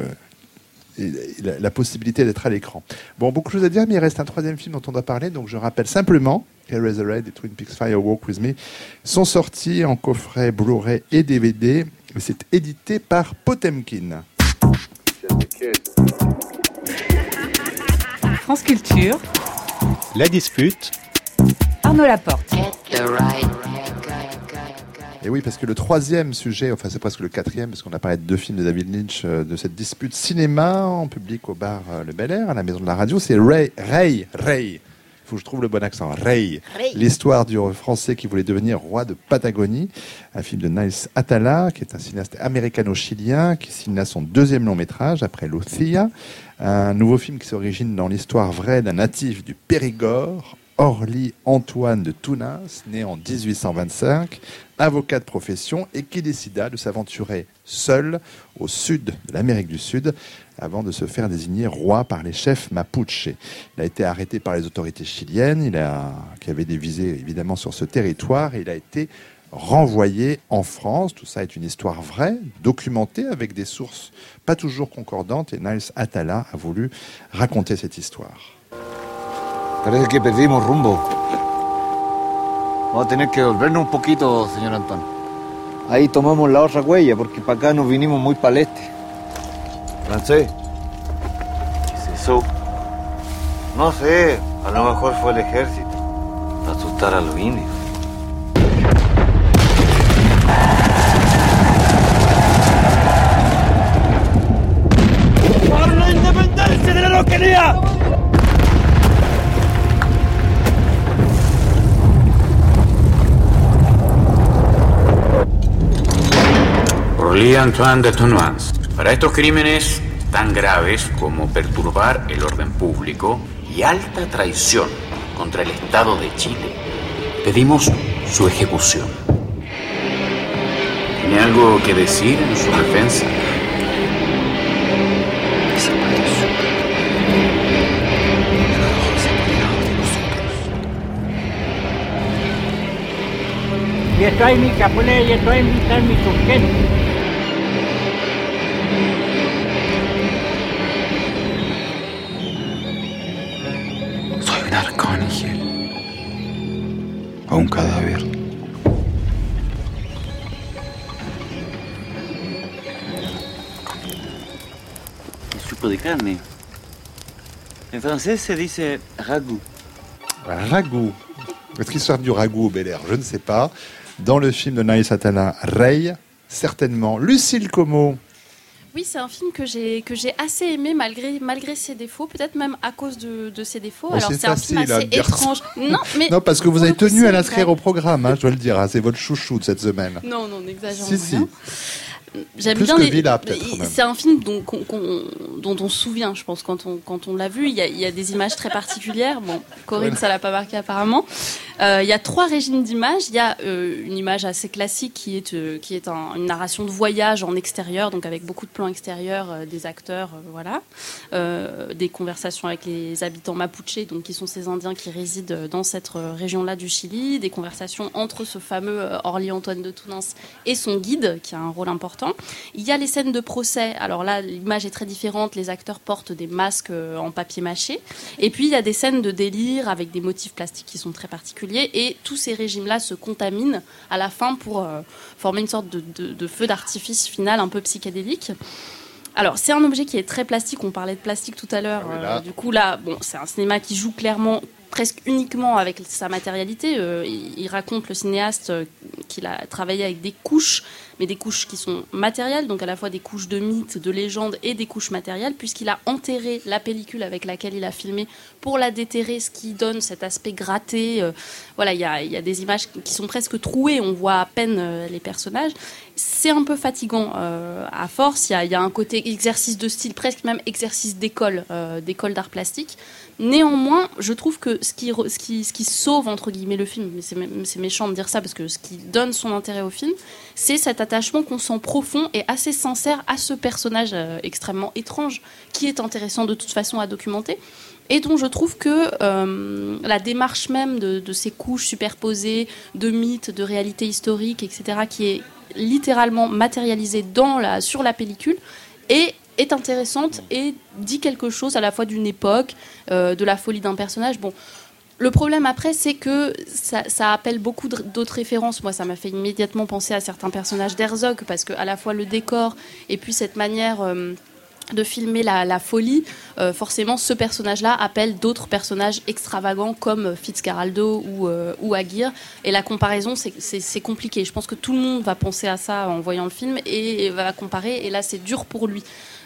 et la, la possibilité d'être à l'écran. Bon, beaucoup de choses à dire, mais il reste un troisième film dont on doit parler, donc je rappelle simplement Eraserhead et Twin Peaks Fire Walk With Me sont sortis en coffret Blu-ray et D V D. Et c'est édité par Potemkin. France Culture. La dispute. Arnaud Laporte. Et oui, parce que le troisième sujet, enfin c'est presque le quatrième, parce qu'on a parlé de deux films de David Lynch, euh, de cette dispute cinéma en public au bar euh, Le Bel Air, à la Maison de la Radio, c'est Ray, Ray, Ray. faut que je trouve le bon accent. Rey. Rey. L'histoire du Français qui voulait devenir roi de Patagonie. Un film de Niles Atala, qui est un cinéaste américano-chilien, qui signe là son deuxième long métrage après Lucia. Un nouveau film qui s'origine dans l'histoire vraie d'un natif du Périgord, Orly Antoine de Tounas, né en dix-huit cent vingt-cinq, avocat de profession et qui décida de s'aventurer seul au sud de l'Amérique du Sud avant de se faire désigner roi par les chefs mapuches. Il a été arrêté par les autorités chiliennes, il a, qui avaient des visées évidemment sur ce territoire, et il a été renvoyé en France. Tout ça est une histoire vraie, documentée avec des sources pas toujours concordantes, et Niles Atala a voulu raconter cette histoire. Parece que perdimos rumbo. Vamos a tener que volvernos un poquito, señor Antón. Ahí tomamos la otra huella, porque para acá nos vinimos muy para el este. ¿Francés? ¿Qué es eso? No sé, a lo mejor fue el ejército. Para asustar a los indios. ¡Por la independencia de la Araucanía! Orly Antoine de Tounas. Para estos crímenes tan graves como perturbar el orden público y alta traición contra el Estado de Chile, pedimos su ejecución. ¿Tiene algo que decir en su defensa? Y estoy mi capulé, y estoy mi tal mi turquén. Soy un arcángel. O un cadáver. Un supo de carne. En francés se dice ragoût. Ragoût. Est-ce qu'il sert du ragoût au Bel Air? Je ne sais pas. Dans le film de Niles Atala, Rey, certainement. Lucille Como. Oui, c'est un film que j'ai que j'ai assez aimé malgré malgré ses défauts, peut-être même à cause de, de ses défauts. Oh, Alors c'est c'est facile, un film assez hein, de dire étrange. ça. Non, mais non, parce que vous avez tenu à l'inscrire vrai. au programme, hein, je dois le dire. Hein, c'est votre chouchou de cette semaine. Non, non, n'exagérons Si, rien. si. J'aime Plus bien que les... Villa, peut-être, même. C'est un film dont, qu'on, qu'on, dont on se souvient, je pense, quand on, quand on l'a vu. Il y, a, il y a des images très particulières. Bon, Corinne, ça l'a pas marqué apparemment. Euh, il y a trois régimes d'images. Il y a euh, une image assez classique qui est, euh, qui est un, une narration de voyage en extérieur, donc avec beaucoup de plans extérieurs, euh, des acteurs, euh, voilà, euh, des conversations avec les habitants mapuches, donc qui sont ces Indiens qui résident dans cette région-là du Chili, des conversations entre ce fameux euh, Orly Antoine de Tounas et son guide, qui a un rôle important. Il y a les scènes de procès. Alors là, l'image est très différente. Les acteurs portent des masques en papier mâché. Et puis, il y a des scènes de délire avec des motifs plastiques qui sont très particuliers. Et tous ces régimes-là se contaminent à la fin pour euh, former une sorte de, de, de feu d'artifice final un peu psychédélique. Alors, c'est un objet qui est très plastique. On parlait de plastique tout à l'heure. Euh, du coup, là, bon, c'est un cinéma qui joue clairement presque uniquement avec sa matérialité. Euh, il, il raconte, le cinéaste, euh, qu'il a travaillé avec des couches, mais des couches qui sont matérielles, donc à la fois des couches de mythes, de légendes et des couches matérielles, puisqu'il a enterré la pellicule avec laquelle il a filmé pour la déterrer, ce qui donne cet aspect gratté. Euh, voilà, il y a, y a des images qui sont presque trouées, on voit à peine euh, les personnages. C'est un peu fatigant euh, à force. Il y a, y a un côté exercice de style, presque même exercice d'école, euh, d'école d'art plastique. Néanmoins, je trouve que ce qui, ce qui, ce qui sauve, entre guillemets, le film, mais c'est, c'est méchant de dire ça, parce que ce qui donne son intérêt au film, c'est cet attachement qu'on sent profond et assez sincère à ce personnage euh, extrêmement étrange, qui est intéressant de toute façon à documenter, et dont je trouve que euh, la démarche même de, de ces couches superposées, de mythes, de réalités historiques, et cetera, qui est littéralement matérialisée dans la, sur la pellicule, est est intéressante et dit quelque chose à la fois d'une époque, euh, de la folie d'un personnage. Bon, le problème après, c'est que ça, ça appelle beaucoup d'autres références. Moi, ça m'a fait immédiatement penser à certains personnages d'Herzog, parce que à la fois le décor et puis cette manière euh, de filmer la, la folie, euh, forcément, ce personnage-là appelle d'autres personnages extravagants comme Fitzcarraldo ou, euh, ou Aguirre. Et la comparaison, c'est, c'est, c'est compliqué. Je pense que tout le monde va penser à ça en voyant le film et, et va comparer. Et là, c'est dur pour lui.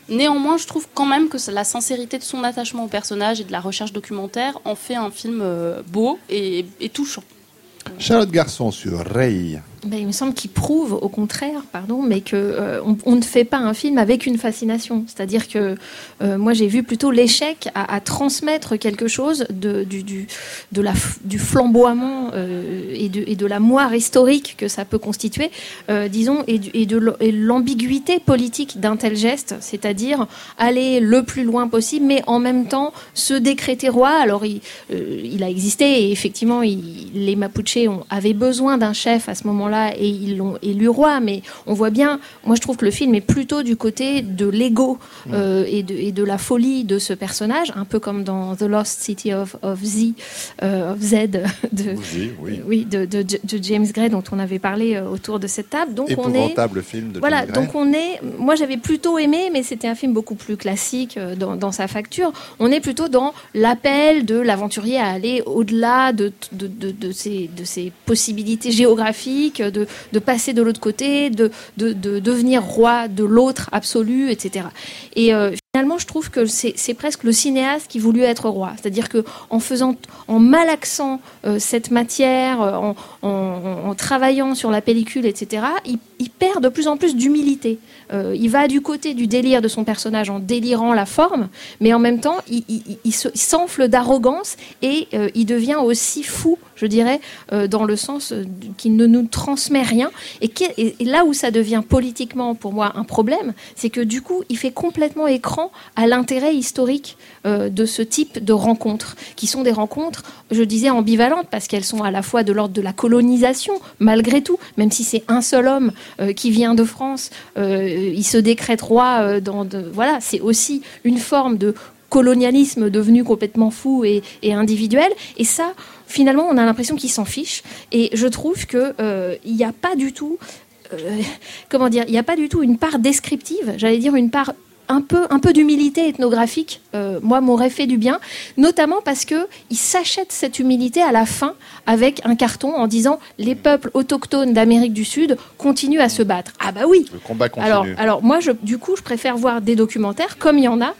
Néanmoins, je trouve quand même que la sincérité de son attachement au personnage et de la recherche documentaire en fait un film euh, beau et, et touchant. Charlotte Garçon sur Ray. Ben, il me semble qu'il prouve, au contraire, pardon, mais que euh, on, on ne fait pas un film avec une fascination. C'est-à-dire que euh, moi, j'ai vu plutôt l'échec à, à transmettre quelque chose de, du, du, de la, du flamboiement euh, et, de, et de la moire historique que ça peut constituer, euh, disons, et, et de et l'ambiguïté politique d'un tel geste, c'est-à-dire aller le plus loin possible, mais en même temps se décréter roi. Alors, il, euh, il a existé, et effectivement, il, les Mapuches ont, avaient besoin d'un chef à ce moment-là, et ils l'ont élu roi, mais on voit bien, moi je trouve que le film est plutôt du côté de l'ego euh, et, de, et de la folie de ce personnage, un peu comme dans The Lost City of, of Z, euh, of Z de, oui, oui. Oui, de, de, de James Gray, dont on avait parlé euh, autour de cette table. Donc épouvantable on est, film de voilà, James Gray. Donc on est, moi j'avais plutôt aimé, mais c'était un film beaucoup plus classique euh, dans, dans sa facture. On est plutôt dans l'appel de l'aventurier à aller au-delà de, de, de, de, ses, de ses possibilités géographiques, De, de passer de l'autre côté, de, de, de devenir roi de l'autre absolu, et cetera. Et euh, finalement, je trouve que c'est, c'est presque le cinéaste qui voulut être roi. C'est-à-dire que en faisant, en malaxant euh, cette matière, en, en, en travaillant sur la pellicule, et cetera, il, il perd de plus en plus d'humilité. Euh, il va du côté du délire de son personnage en délirant la forme, mais en même temps, il, il, il, se, il s'enfle d'arrogance et euh, il devient aussi fou, je dirais, euh, dans le sens euh, qu'il ne nous transmet rien. Et, qui, et, et là où ça devient politiquement, pour moi, un problème, c'est que du coup, il fait complètement écran à l'intérêt historique euh, de ce type de rencontres, qui sont des rencontres, je disais, ambivalentes, parce qu'elles sont à la fois de l'ordre de la colonisation, malgré tout, même si c'est un seul homme euh, qui vient de France, euh, il se décrète roi, euh, dans de, voilà, c'est aussi une forme de colonialisme devenu complètement fou et, et individuel. Et ça, finalement, on a l'impression qu'il s'en fiche. Et je trouve qu'il euh, n'y a pas du tout, euh, comment dire, il n'y a pas du tout une part descriptive, j'allais dire une part un peu, un peu d'humilité ethnographique, euh, moi, m'aurait fait du bien, notamment parce qu'il s'achète cette humilité à la fin avec un carton en disant « Les peuples autochtones d'Amérique du Sud continuent à se battre ». Ah bah oui. Le combat continue. Alors, alors moi, je, du coup, je préfère voir des documentaires, comme il y en a,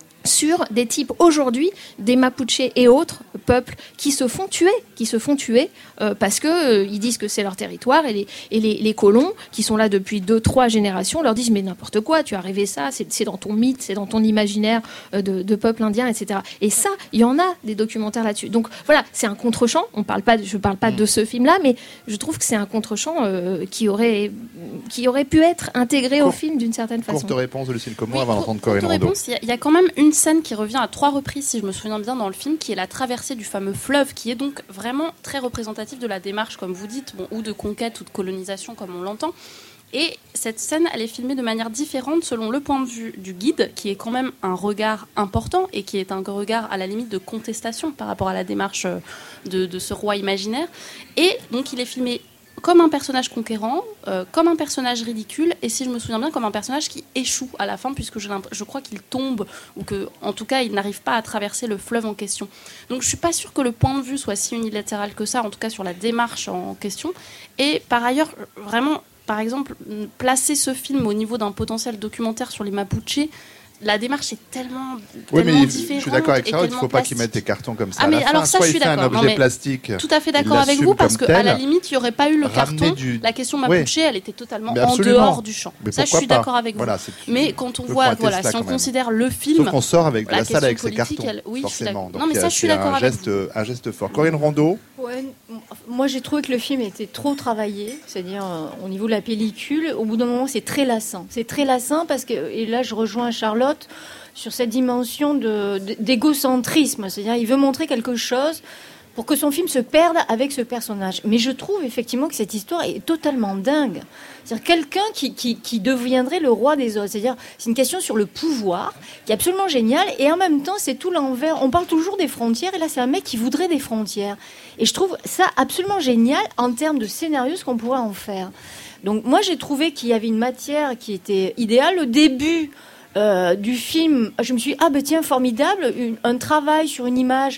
sur des types aujourd'hui, des Mapuches et autres peuples qui se font tuer, qui se font tuer euh, parce que euh, ils disent que c'est leur territoire et les et les, les colons qui sont là depuis deux trois générations leur disent mais n'importe quoi, tu as rêvé ça, c'est, c'est dans ton mythe, c'est dans ton imaginaire euh, de, de peuple indien, et cetera. Et ça, il y en a des documentaires là-dessus. Donc voilà, c'est un contre-champ. On parle pas, de, je parle pas de ce film-là, mais je trouve que c'est un contre-champ euh, qui aurait qui aurait pu être intégré Court, au film d'une certaine façon. Courte réponse de Lucille Como oui, avant d'entendre Corinne Rondeau. Il y, y a quand même une scène qui revient à trois reprises, si je me souviens bien, dans le film, qui est la traversée du fameux fleuve, qui est donc vraiment très représentatif de la démarche, comme vous dites, bon, ou de conquête ou de colonisation, comme on l'entend. Et cette scène, elle est filmée de manière différente selon le point de vue du guide, qui est quand même un regard important et qui est un regard à la limite de contestation par rapport à la démarche de, de ce roi imaginaire. Et donc il est filmé comme un personnage conquérant, euh, comme un personnage ridicule, et si je me souviens bien, comme un personnage qui échoue à la fin, puisque je, je crois qu'il tombe, ou que, en tout cas, il n'arrive pas à traverser le fleuve en question. Donc je suis pas sûre que le point de vue soit si unilatéral que ça, en tout cas sur la démarche en question. Et par ailleurs, vraiment, par exemple, placer ce film au niveau d'un potentiel documentaire sur les Mapuches, la démarche est tellement, oui, tellement mais différente. Je suis d'accord avec ça, il ne faut pas plastique. qu'ils mettent des cartons comme ça. Ah, à la mais fin. alors ça, Soit je suis il fait d'accord. un objet Non, mais plastique. Tout à fait d'accord avec vous, parce qu'à la limite, il n'y aurait pas eu le carton. Du... La question Mapuche, oui. elle était totalement en dehors du champ. Mais ça, je suis pas. d'accord avec voilà, vous. Mais quand on voit, voilà, si on considère le film. Sauf qu'on sort avec la, la salle avec ses cartons. Elle... Oui, forcément. non, mais ça, je suis d'accord avec vous. Un geste fort. Corinne Rondeau. Ouais, moi j'ai trouvé que le film était trop travaillé, c'est-à-dire euh, au niveau de la pellicule, au bout d'un moment c'est très lassant. C'est très lassant parce que, et là je rejoins Charlotte sur cette dimension de, de, d'égocentrisme, c'est-à-dire il veut montrer quelque chose pour que son film se perde avec ce personnage. Mais je trouve effectivement que cette histoire est totalement dingue. C'est-à-dire quelqu'un qui, qui, qui deviendrait le roi des autres. C'est-à-dire c'est une question sur le pouvoir qui est absolument géniale et en même temps c'est tout l'envers. On parle toujours des frontières et là c'est un mec qui voudrait des frontières. Et je trouve ça absolument génial en termes de scénario ce qu'on pourrait en faire. Donc moi j'ai trouvé qu'il y avait une matière qui était idéale. Le début euh, du film, je me suis dit, ah ben tiens, formidable, une, un travail sur une image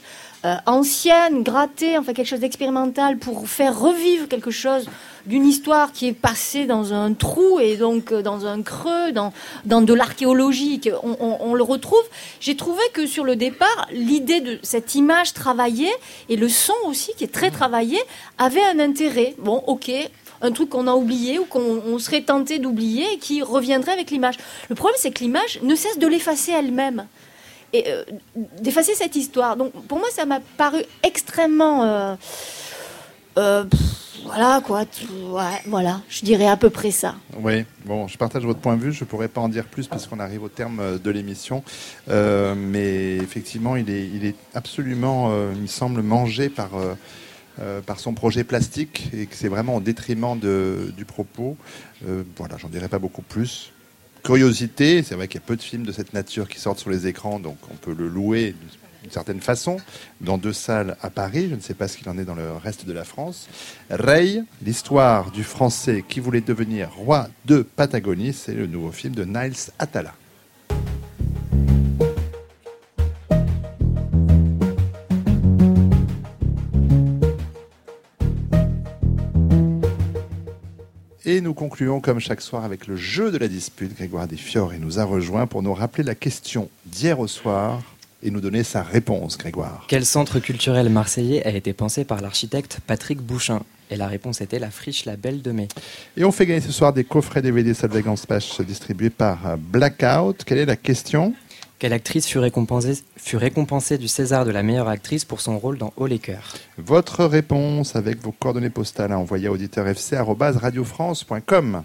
euh, ancienne, grattée, enfin quelque chose d'expérimental pour faire revivre quelque chose d'une histoire qui est passée dans un trou et donc dans un creux, dans, dans de l'archéologie, on, on, on le retrouve. J'ai trouvé que sur le départ, l'idée de cette image travaillée et le son aussi qui est très travaillé avait un intérêt. Bon, ok, un truc qu'on a oublié ou qu'on on serait tenté d'oublier et qui reviendrait avec l'image. Le problème, c'est que l'image ne cesse de l'effacer elle-même. Et euh, d'effacer cette histoire. Donc, pour moi, ça m'a paru extrêmement... Euh, euh, pff, voilà, quoi. Tout, ouais, voilà, je dirais à peu près ça. Oui, bon, je partage votre point de vue. Je ne pourrais pas en dire plus parce qu'on arrive au terme de l'émission. Euh, mais effectivement, il est, il est absolument, euh, il me semble, mangé par... Euh, Euh, par son projet plastique et que c'est vraiment au détriment de, du propos. Euh, voilà, j'en dirai pas beaucoup plus. Curiosité, c'est vrai qu'il y a peu de films de cette nature qui sortent sur les écrans, donc on peut le louer d'une certaine façon, dans deux salles à Paris. Je ne sais pas ce qu'il en est dans le reste de la France. Rey, l'histoire du Français qui voulait devenir roi de Patagonie, c'est le nouveau film de Niles Atala. Et nous concluons comme chaque soir avec le jeu de la dispute. Grégoire Desfiorres nous a rejoint pour nous rappeler la question d'hier au soir et nous donner sa réponse, Grégoire. Quel centre culturel marseillais a été pensé par l'architecte Patrick Bouchin ? Et la réponse était la friche La Belle de Mai. Et on fait gagner ce soir des coffrets D V D Solveig Spash distribués par Blackout. Quelle est la question ? Quelle actrice fut récompensée, fut récompensée du César de la meilleure actrice pour son rôle dans Haut les cœurs ? Votre réponse avec vos coordonnées postales à envoyer à auditeur f c arobase radio france point com.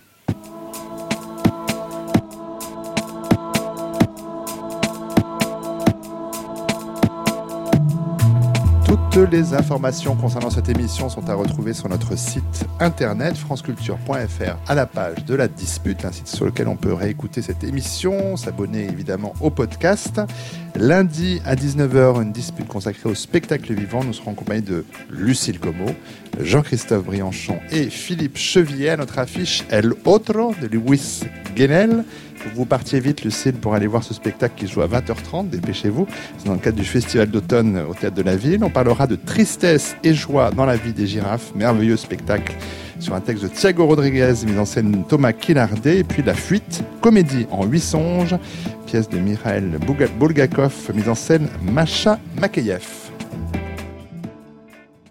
Toutes les informations concernant cette émission sont à retrouver sur notre site internet franceculture point f r à la page de la dispute, un site sur lequel on peut réécouter cette émission, s'abonner évidemment au podcast. Lundi à dix-neuf heures, une dispute consacrée au spectacle vivant. Nous serons en compagnie de Lucille Como, Jean-Christophe Brianchon et Philippe Chevillet. À notre affiche El Otro de Luis Guenel. Vous partiez vite, Lucille, pour aller voir ce spectacle qui joue à vingt heures trente. Dépêchez-vous. C'est dans le cadre du Festival d'automne au Théâtre de la Ville. On parlera de tristesse et joie dans la vie des girafes. Merveilleux spectacle sur un texte de Thiago Rodriguez, mis en scène Thomas Kilardet. Et puis La Fuite, comédie en huit songes, pièce de Mikhail Bulgakov, mise en scène Masha Makeyev.